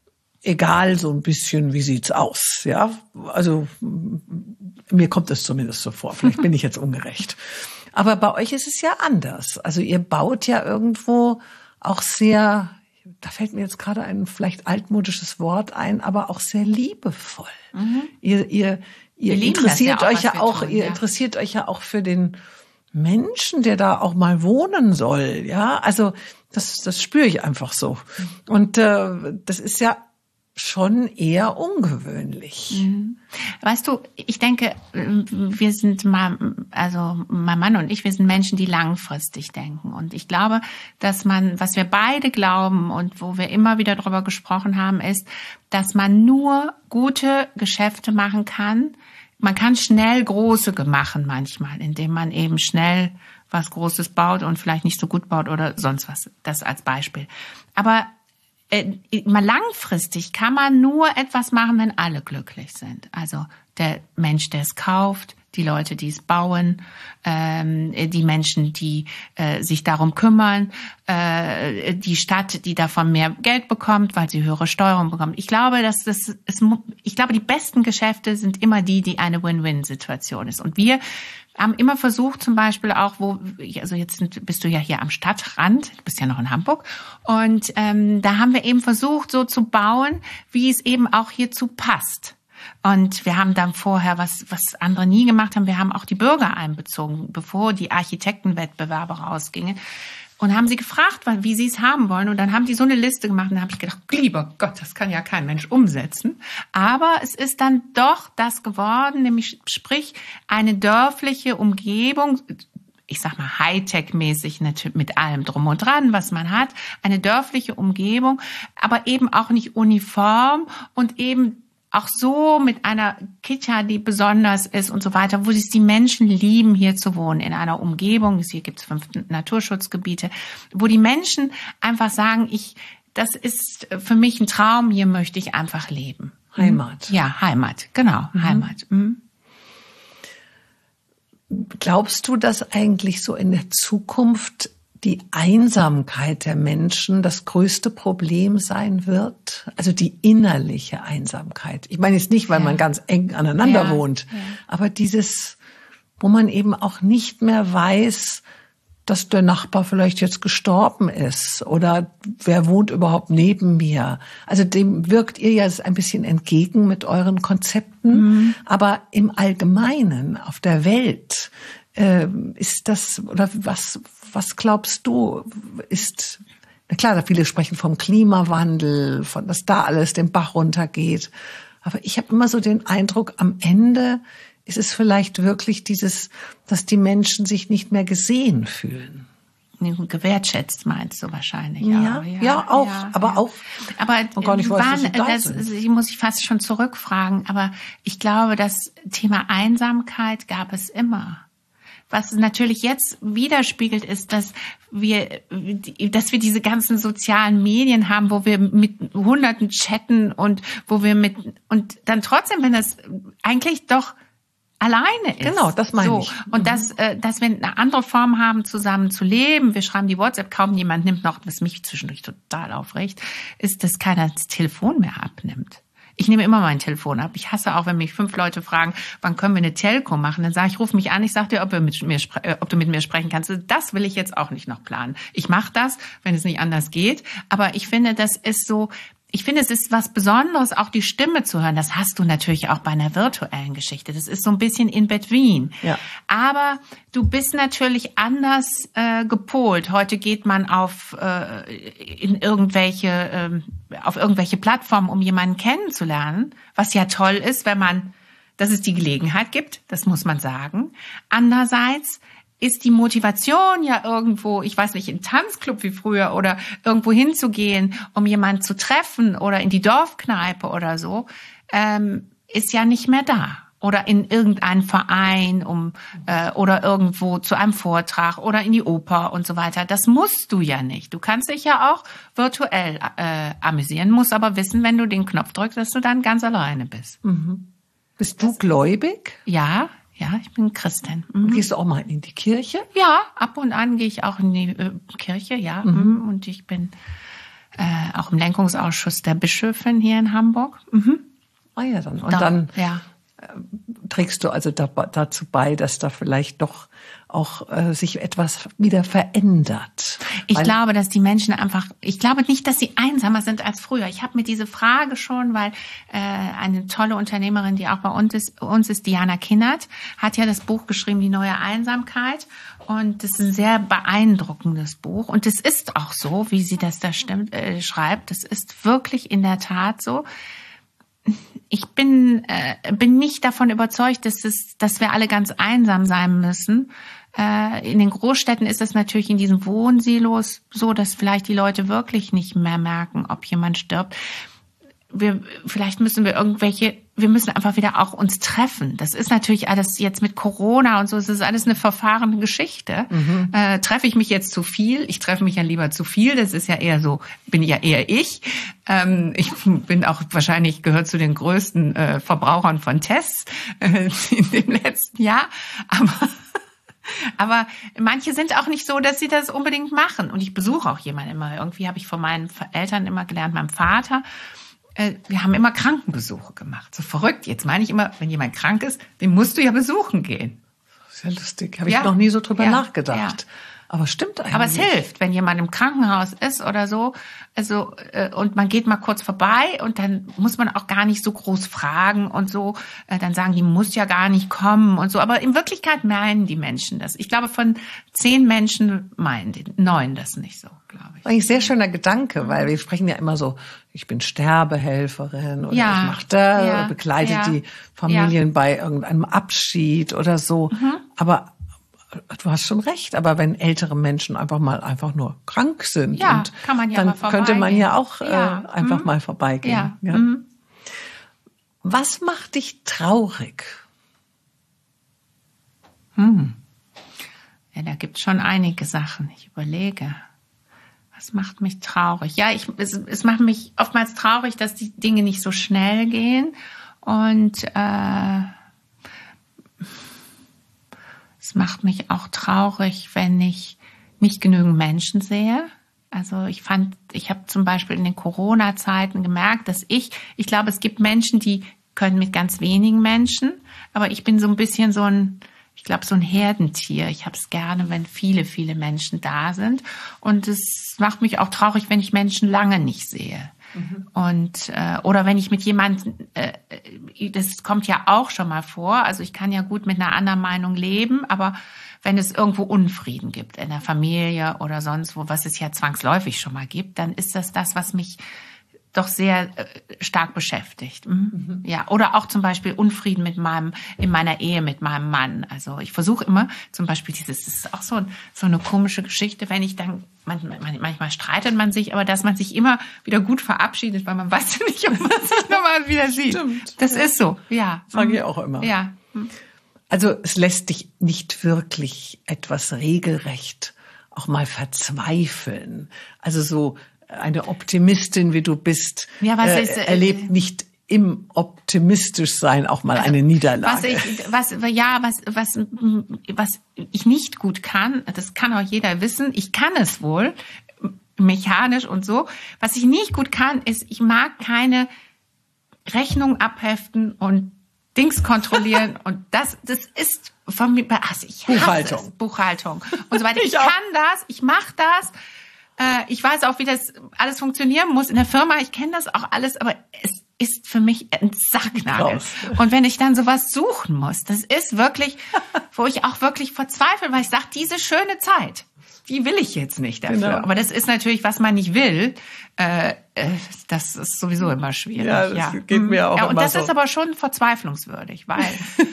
[SPEAKER 2] Egal, so ein bisschen, wie sieht's aus? Ja, also mir kommt es zumindest so vor. Vielleicht bin ich jetzt ungerecht. Aber bei euch ist es ja anders. Also ihr baut ja irgendwo auch sehr, da fällt mir jetzt gerade ein vielleicht altmodisches Wort ein, aber auch sehr liebevoll. Mhm. Ihr, ihr, ihr interessiert ja euch ja auch, tun, ihr ja. interessiert euch ja auch für den Menschen, der da auch mal wohnen soll. Ja, also das, das spüre ich einfach so. Und äh, das ist ja schon eher ungewöhnlich.
[SPEAKER 1] Weißt du, ich denke, wir sind mal, also mein Mann und ich, wir sind Menschen, die langfristig denken. Und ich glaube, dass man, was wir beide glauben und wo wir immer wieder drüber gesprochen haben, ist, dass man nur gute Geschäfte machen kann. Man kann schnell große machen manchmal, indem man eben schnell was Großes baut und vielleicht nicht so gut baut oder sonst was. Das als Beispiel. Aber mal langfristig kann man nur etwas machen, wenn alle glücklich sind. Also der Mensch, der es kauft, die Leute, die es bauen, ähm, die Menschen, die äh, sich darum kümmern, äh, die Stadt, die davon mehr Geld bekommt, weil sie höhere Steuerung bekommt. Ich glaube, dass das, es, ich glaube, die besten Geschäfte sind immer die, die eine Win-Win-Situation ist. Und wir haben immer versucht, zum Beispiel auch, wo, also jetzt sind, bist du ja hier am Stadtrand, du bist ja noch in Hamburg, und ähm, da haben wir eben versucht, so zu bauen, wie es eben auch hierzu passt. Und wir haben dann vorher, was was andere nie gemacht haben, wir haben auch die Bürger einbezogen, bevor die Architektenwettbewerbe rausgingen. Und haben sie gefragt, wie sie es haben wollen. Und dann haben die so eine Liste gemacht. Und dann habe ich gedacht, lieber Gott, das kann ja kein Mensch umsetzen. Aber es ist dann doch das geworden, nämlich sprich eine dörfliche Umgebung, ich sag mal Hightech-mäßig natürlich mit allem drum und dran, was man hat, eine dörfliche Umgebung, aber eben auch nicht uniform und eben auch so mit einer Kita, die besonders ist und so weiter, wo es die Menschen lieben, hier zu wohnen, in einer Umgebung, hier gibt es fünf Naturschutzgebiete, wo die Menschen einfach sagen, ich, das ist für mich ein Traum, hier möchte ich einfach leben.
[SPEAKER 2] Heimat.
[SPEAKER 1] Ja, Heimat, genau, mhm. Heimat. Mhm.
[SPEAKER 2] Glaubst du, dass eigentlich so in der Zukunft die Einsamkeit der Menschen das größte Problem sein wird? Also die innerliche Einsamkeit. Ich meine jetzt nicht, weil ja. man ganz eng aneinander ja. wohnt, ja. aber dieses, wo man eben auch nicht mehr weiß, dass der Nachbar vielleicht jetzt gestorben ist oder wer wohnt überhaupt neben mir. Also dem wirkt ihr ja ein bisschen entgegen mit euren Konzepten, mhm. aber im Allgemeinen auf der Welt äh, ist das, oder was, was glaubst du, ist Na klar, viele sprechen vom Klimawandel, von dass da alles den Bach runtergeht. Aber ich habe immer so den Eindruck, am Ende ist es vielleicht wirklich dieses, dass die Menschen sich nicht mehr gesehen fühlen.
[SPEAKER 1] Gewertschätzt meinst du wahrscheinlich.
[SPEAKER 2] Ja,
[SPEAKER 1] auch. ja,
[SPEAKER 2] ja, auch,
[SPEAKER 1] ja,
[SPEAKER 2] aber
[SPEAKER 1] ja.
[SPEAKER 2] auch.
[SPEAKER 1] Aber
[SPEAKER 2] man gar nicht weiß,
[SPEAKER 1] wann,
[SPEAKER 2] dass sie da
[SPEAKER 1] das,
[SPEAKER 2] sind.
[SPEAKER 1] Sie muss ich fast schon zurückfragen. Aber ich glaube, das Thema Einsamkeit gab es immer. Was natürlich jetzt widerspiegelt ist, dass wir, dass wir diese ganzen sozialen Medien haben, wo wir mit Hunderten chatten und wo wir mit und dann trotzdem, wenn das eigentlich doch alleine ist.
[SPEAKER 2] Genau, das meine
[SPEAKER 1] so.
[SPEAKER 2] ich.
[SPEAKER 1] Und dass, äh, dass wir eine andere Form haben, zusammen zu leben. Wir schreiben die WhatsApp, kaum jemand nimmt noch, was mich zwischendurch total aufregt, ist, dass keiner das Telefon mehr abnimmt. Ich nehme immer mein Telefon ab. Ich hasse auch, wenn mich fünf Leute fragen, wann können wir eine Telco machen? Dann sage ich, ruf mich an, ich sage dir, ob, wir mit mir, ob du mit mir sprechen kannst. Das will ich jetzt auch nicht noch planen. Ich mache das, wenn es nicht anders geht. Aber ich finde, das ist so... Ich finde, es ist was Besonderes, auch die Stimme zu hören. Das hast du natürlich auch bei einer virtuellen Geschichte. Das ist so ein bisschen in between.
[SPEAKER 2] Ja.
[SPEAKER 1] Aber du bist natürlich anders äh, gepolt. Heute geht man auf äh, in irgendwelche äh, auf irgendwelche Plattformen, um jemanden kennenzulernen, was ja toll ist, wenn man, dass es die Gelegenheit gibt. Das muss man sagen. Andererseits ist die Motivation ja irgendwo, ich weiß nicht, in Tanzclub wie früher oder irgendwo hinzugehen, um jemanden zu treffen oder in die Dorfkneipe oder so, ähm, ist ja nicht mehr da. Oder in irgendeinen Verein um äh, oder irgendwo zu einem Vortrag oder in die Oper und so weiter. Das musst du ja nicht. Du kannst dich ja auch virtuell äh, amüsieren, musst aber wissen, wenn du den Knopf drückst, dass du dann ganz alleine bist.
[SPEAKER 2] Mhm. Bist du gläubig?
[SPEAKER 1] Ja. Ja, ich bin Christin. Mhm.
[SPEAKER 2] Gehst du auch mal in die Kirche?
[SPEAKER 1] Ja, ab und an gehe ich auch in die äh, Kirche, ja. Mhm. Und ich bin äh, auch im Lenkungsausschuss der Bischöfin hier in Hamburg. Mhm.
[SPEAKER 2] Ah ja, dann. Und
[SPEAKER 1] da,
[SPEAKER 2] dann
[SPEAKER 1] ja.
[SPEAKER 2] trägst du also da, dazu bei, dass da vielleicht doch auch äh, sich etwas wieder verändert.
[SPEAKER 1] Ich
[SPEAKER 2] weil
[SPEAKER 1] glaube, dass die Menschen einfach, ich glaube nicht, dass sie einsamer sind als früher. Ich habe mir diese Frage schon, weil äh, eine tolle Unternehmerin, die auch bei uns ist, uns ist Diana Kinnert, hat ja das Buch geschrieben, Die neue Einsamkeit. Und das ist ein sehr beeindruckendes Buch. Und es ist auch so, wie sie das da stimmt, äh, schreibt. Das ist wirklich in der Tat so. Ich bin äh, bin nicht davon überzeugt, dass es, dass wir alle ganz einsam sein müssen. Äh, in den Großstädten ist es natürlich in diesen Wohnsilos so, dass vielleicht die Leute wirklich nicht mehr merken, ob jemand stirbt. Wir, vielleicht müssen wir irgendwelche, wir müssen einfach wieder auch uns treffen. Das ist natürlich alles jetzt mit Corona und so, es ist alles eine verfahrene Geschichte. Mhm. Äh, treffe ich mich jetzt zu viel? Ich treffe mich ja lieber zu viel. Das ist ja eher so, bin ja eher ich. Ähm, ich bin auch wahrscheinlich, gehört zu den größten äh, Verbrauchern von Tests äh, in dem letzten Jahr. Aber Aber manche sind auch nicht so, dass sie das unbedingt machen. Und ich besuche auch jemanden immer. Irgendwie habe ich von meinen Eltern immer gelernt, meinem Vater. Wir haben immer Krankenbesuche gemacht. So verrückt. Jetzt meine ich immer, wenn jemand krank ist, den musst du ja besuchen gehen.
[SPEAKER 2] Das ist ja lustig. Habe
[SPEAKER 1] ja.
[SPEAKER 2] ich noch nie so drüber
[SPEAKER 1] ja.
[SPEAKER 2] nachgedacht.
[SPEAKER 1] Ja.
[SPEAKER 2] Aber stimmt eigentlich.
[SPEAKER 1] Aber es hilft, wenn jemand im Krankenhaus ist oder so, also äh, und man geht mal kurz vorbei und dann muss man auch gar nicht so groß fragen und so. Äh, dann sagen die, muss ja gar nicht kommen und so. Aber in Wirklichkeit meinen die Menschen das. Ich glaube, von zehn Menschen meinen die neun das nicht so, glaube ich.
[SPEAKER 2] Eigentlich sehr schöner Gedanke, weil wir sprechen ja immer so, ich bin Sterbehelferin oder
[SPEAKER 1] ja.
[SPEAKER 2] ich mache da,
[SPEAKER 1] ja.
[SPEAKER 2] begleite
[SPEAKER 1] ja.
[SPEAKER 2] die Familien
[SPEAKER 1] ja.
[SPEAKER 2] bei irgendeinem Abschied oder so. Mhm. Aber du hast schon recht, aber wenn ältere Menschen einfach mal einfach nur krank sind,
[SPEAKER 1] ja,
[SPEAKER 2] und
[SPEAKER 1] kann man ja
[SPEAKER 2] dann
[SPEAKER 1] mal
[SPEAKER 2] könnte man ja auch
[SPEAKER 1] ja.
[SPEAKER 2] äh, einfach
[SPEAKER 1] mhm.
[SPEAKER 2] mal vorbeigehen.
[SPEAKER 1] Ja.
[SPEAKER 2] Ja.
[SPEAKER 1] Mhm.
[SPEAKER 2] Was macht dich traurig?
[SPEAKER 1] Hm. Ja, da gibt's schon einige Sachen. Ich überlege. Was macht mich traurig? Ja, ich, es, es macht mich oftmals traurig, dass die Dinge nicht so schnell gehen und äh, es macht mich auch traurig, wenn ich nicht genügend Menschen sehe. Also ich fand, ich habe zum Beispiel in den Corona-Zeiten gemerkt, dass ich, ich glaube, es gibt Menschen, die können mit ganz wenigen Menschen, aber ich bin so ein bisschen so ein, ich glaube, so ein Herdentier. Ich habe es gerne, wenn viele, viele Menschen da sind. Und es macht mich auch traurig, wenn ich Menschen lange nicht sehe. Mhm. Und äh, oder wenn ich mit jemandem, äh, das kommt ja auch schon mal vor, also ich kann ja gut mit einer anderen Meinung leben, aber wenn es irgendwo Unfrieden gibt in der Familie oder sonst wo, was es ja zwangsläufig schon mal gibt, dann ist das das, was mich doch sehr äh, stark beschäftigt. Mhm. Mhm. Ja, oder auch zum Beispiel Unfrieden mit meinem, in meiner Ehe mit meinem Mann. Also ich versuche immer, zum Beispiel dieses, das ist auch so, so eine komische Geschichte, wenn ich dann, manchmal, manchmal streitet man sich, aber dass man sich immer wieder gut verabschiedet, weil man weiß ja nicht, ob man sich nochmal wieder sieht.
[SPEAKER 2] Stimmt.
[SPEAKER 1] Das ist so, ja.
[SPEAKER 2] Sage ich auch immer.
[SPEAKER 1] Ja.
[SPEAKER 2] Also es lässt dich nicht wirklich etwas regelrecht auch mal verzweifeln. Also so eine Optimistin, wie du bist,
[SPEAKER 1] ja, was
[SPEAKER 2] äh,
[SPEAKER 1] ist, äh,
[SPEAKER 2] erlebt nicht im optimistisch sein auch mal eine Niederlage.
[SPEAKER 1] Was ich, was, ja, was, was, was ich nicht gut kann, das kann auch jeder wissen. Ich kann es wohl, mechanisch und so. Was ich nicht gut kann, ist, ich mag keine Rechnung abheften und Dings kontrollieren und das, das ist von mir, also ich hasse
[SPEAKER 2] Buchhaltung.
[SPEAKER 1] Es, Buchhaltung und so weiter. Ich,
[SPEAKER 2] ich
[SPEAKER 1] kann das, ich mache das. Ich weiß auch, wie das alles funktionieren muss in der Firma. Ich kenne das auch alles, aber es ist für mich ein Sacknagel.
[SPEAKER 2] Raus.
[SPEAKER 1] Und wenn ich dann sowas suchen muss, das ist wirklich, wo ich auch wirklich verzweifle, weil ich sage, diese schöne Zeit, die will ich jetzt nicht dafür.
[SPEAKER 2] Genau.
[SPEAKER 1] Aber das ist natürlich, was man nicht will. Äh, das ist sowieso immer schwierig.
[SPEAKER 2] Ja, das
[SPEAKER 1] ja.
[SPEAKER 2] geht mir auch
[SPEAKER 1] ja, und
[SPEAKER 2] immer
[SPEAKER 1] das
[SPEAKER 2] so.
[SPEAKER 1] ist aber schon verzweiflungswürdig, weil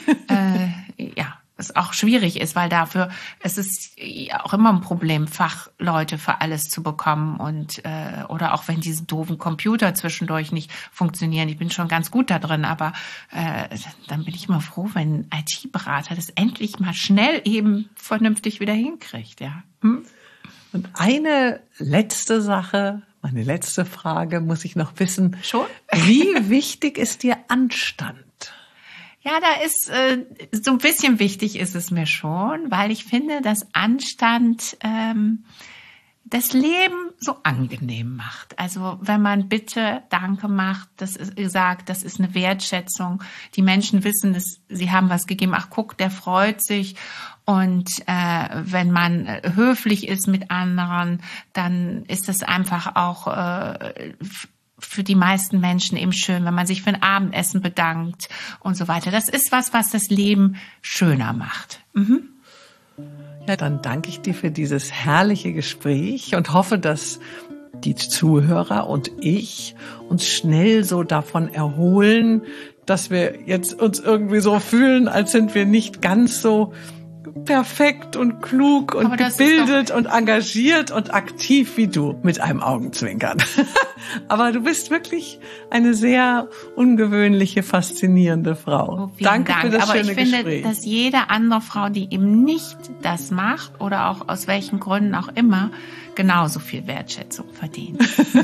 [SPEAKER 1] äh, ja. es auch schwierig ist, weil dafür, es ist auch immer ein Problem, Fachleute für alles zu bekommen und äh, oder auch wenn diese doofen Computer zwischendurch nicht funktionieren. Ich bin schon ganz gut da drin, aber äh, dann bin ich immer froh, wenn ein I T-Berater das endlich mal schnell eben vernünftig wieder hinkriegt. Ja. Hm?
[SPEAKER 2] Und eine letzte Sache, meine letzte Frage muss ich noch wissen.
[SPEAKER 1] Schon?
[SPEAKER 2] Wie wichtig ist dir Anstand?
[SPEAKER 1] Ja, da ist äh, so ein bisschen wichtig ist es mir schon, weil ich finde, dass Anstand ähm, das Leben so angenehm macht. Also wenn man Bitte, Danke macht, das ist gesagt, das ist eine Wertschätzung. Die Menschen wissen, dass sie haben was gegeben. Ach, guck, der freut sich. Und äh, wenn man höflich ist mit anderen, dann ist das einfach auch äh, für die meisten Menschen eben schön, wenn man sich für ein Abendessen bedankt und so weiter. Das ist was, was das Leben schöner macht. Mhm.
[SPEAKER 2] Ja, dann danke ich dir für dieses herrliche Gespräch und hoffe, dass die Zuhörer und ich uns schnell so davon erholen, dass wir jetzt uns irgendwie so fühlen, als sind wir nicht ganz so perfekt und klug und gebildet und engagiert und aktiv wie du mit einem Augenzwinkern. Aber du bist wirklich eine sehr ungewöhnliche, faszinierende Frau.
[SPEAKER 1] Oh, Danke Dank. für das Aber schöne Gespräch. Aber ich finde, dass jede andere Frau, die eben nicht das macht oder auch aus welchen Gründen auch immer, genauso viel Wertschätzung verdient.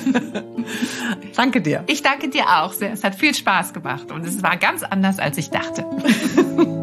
[SPEAKER 2] Danke dir.
[SPEAKER 1] Ich danke dir auch sehr. Es hat viel Spaß gemacht und es war ganz anders, als ich dachte.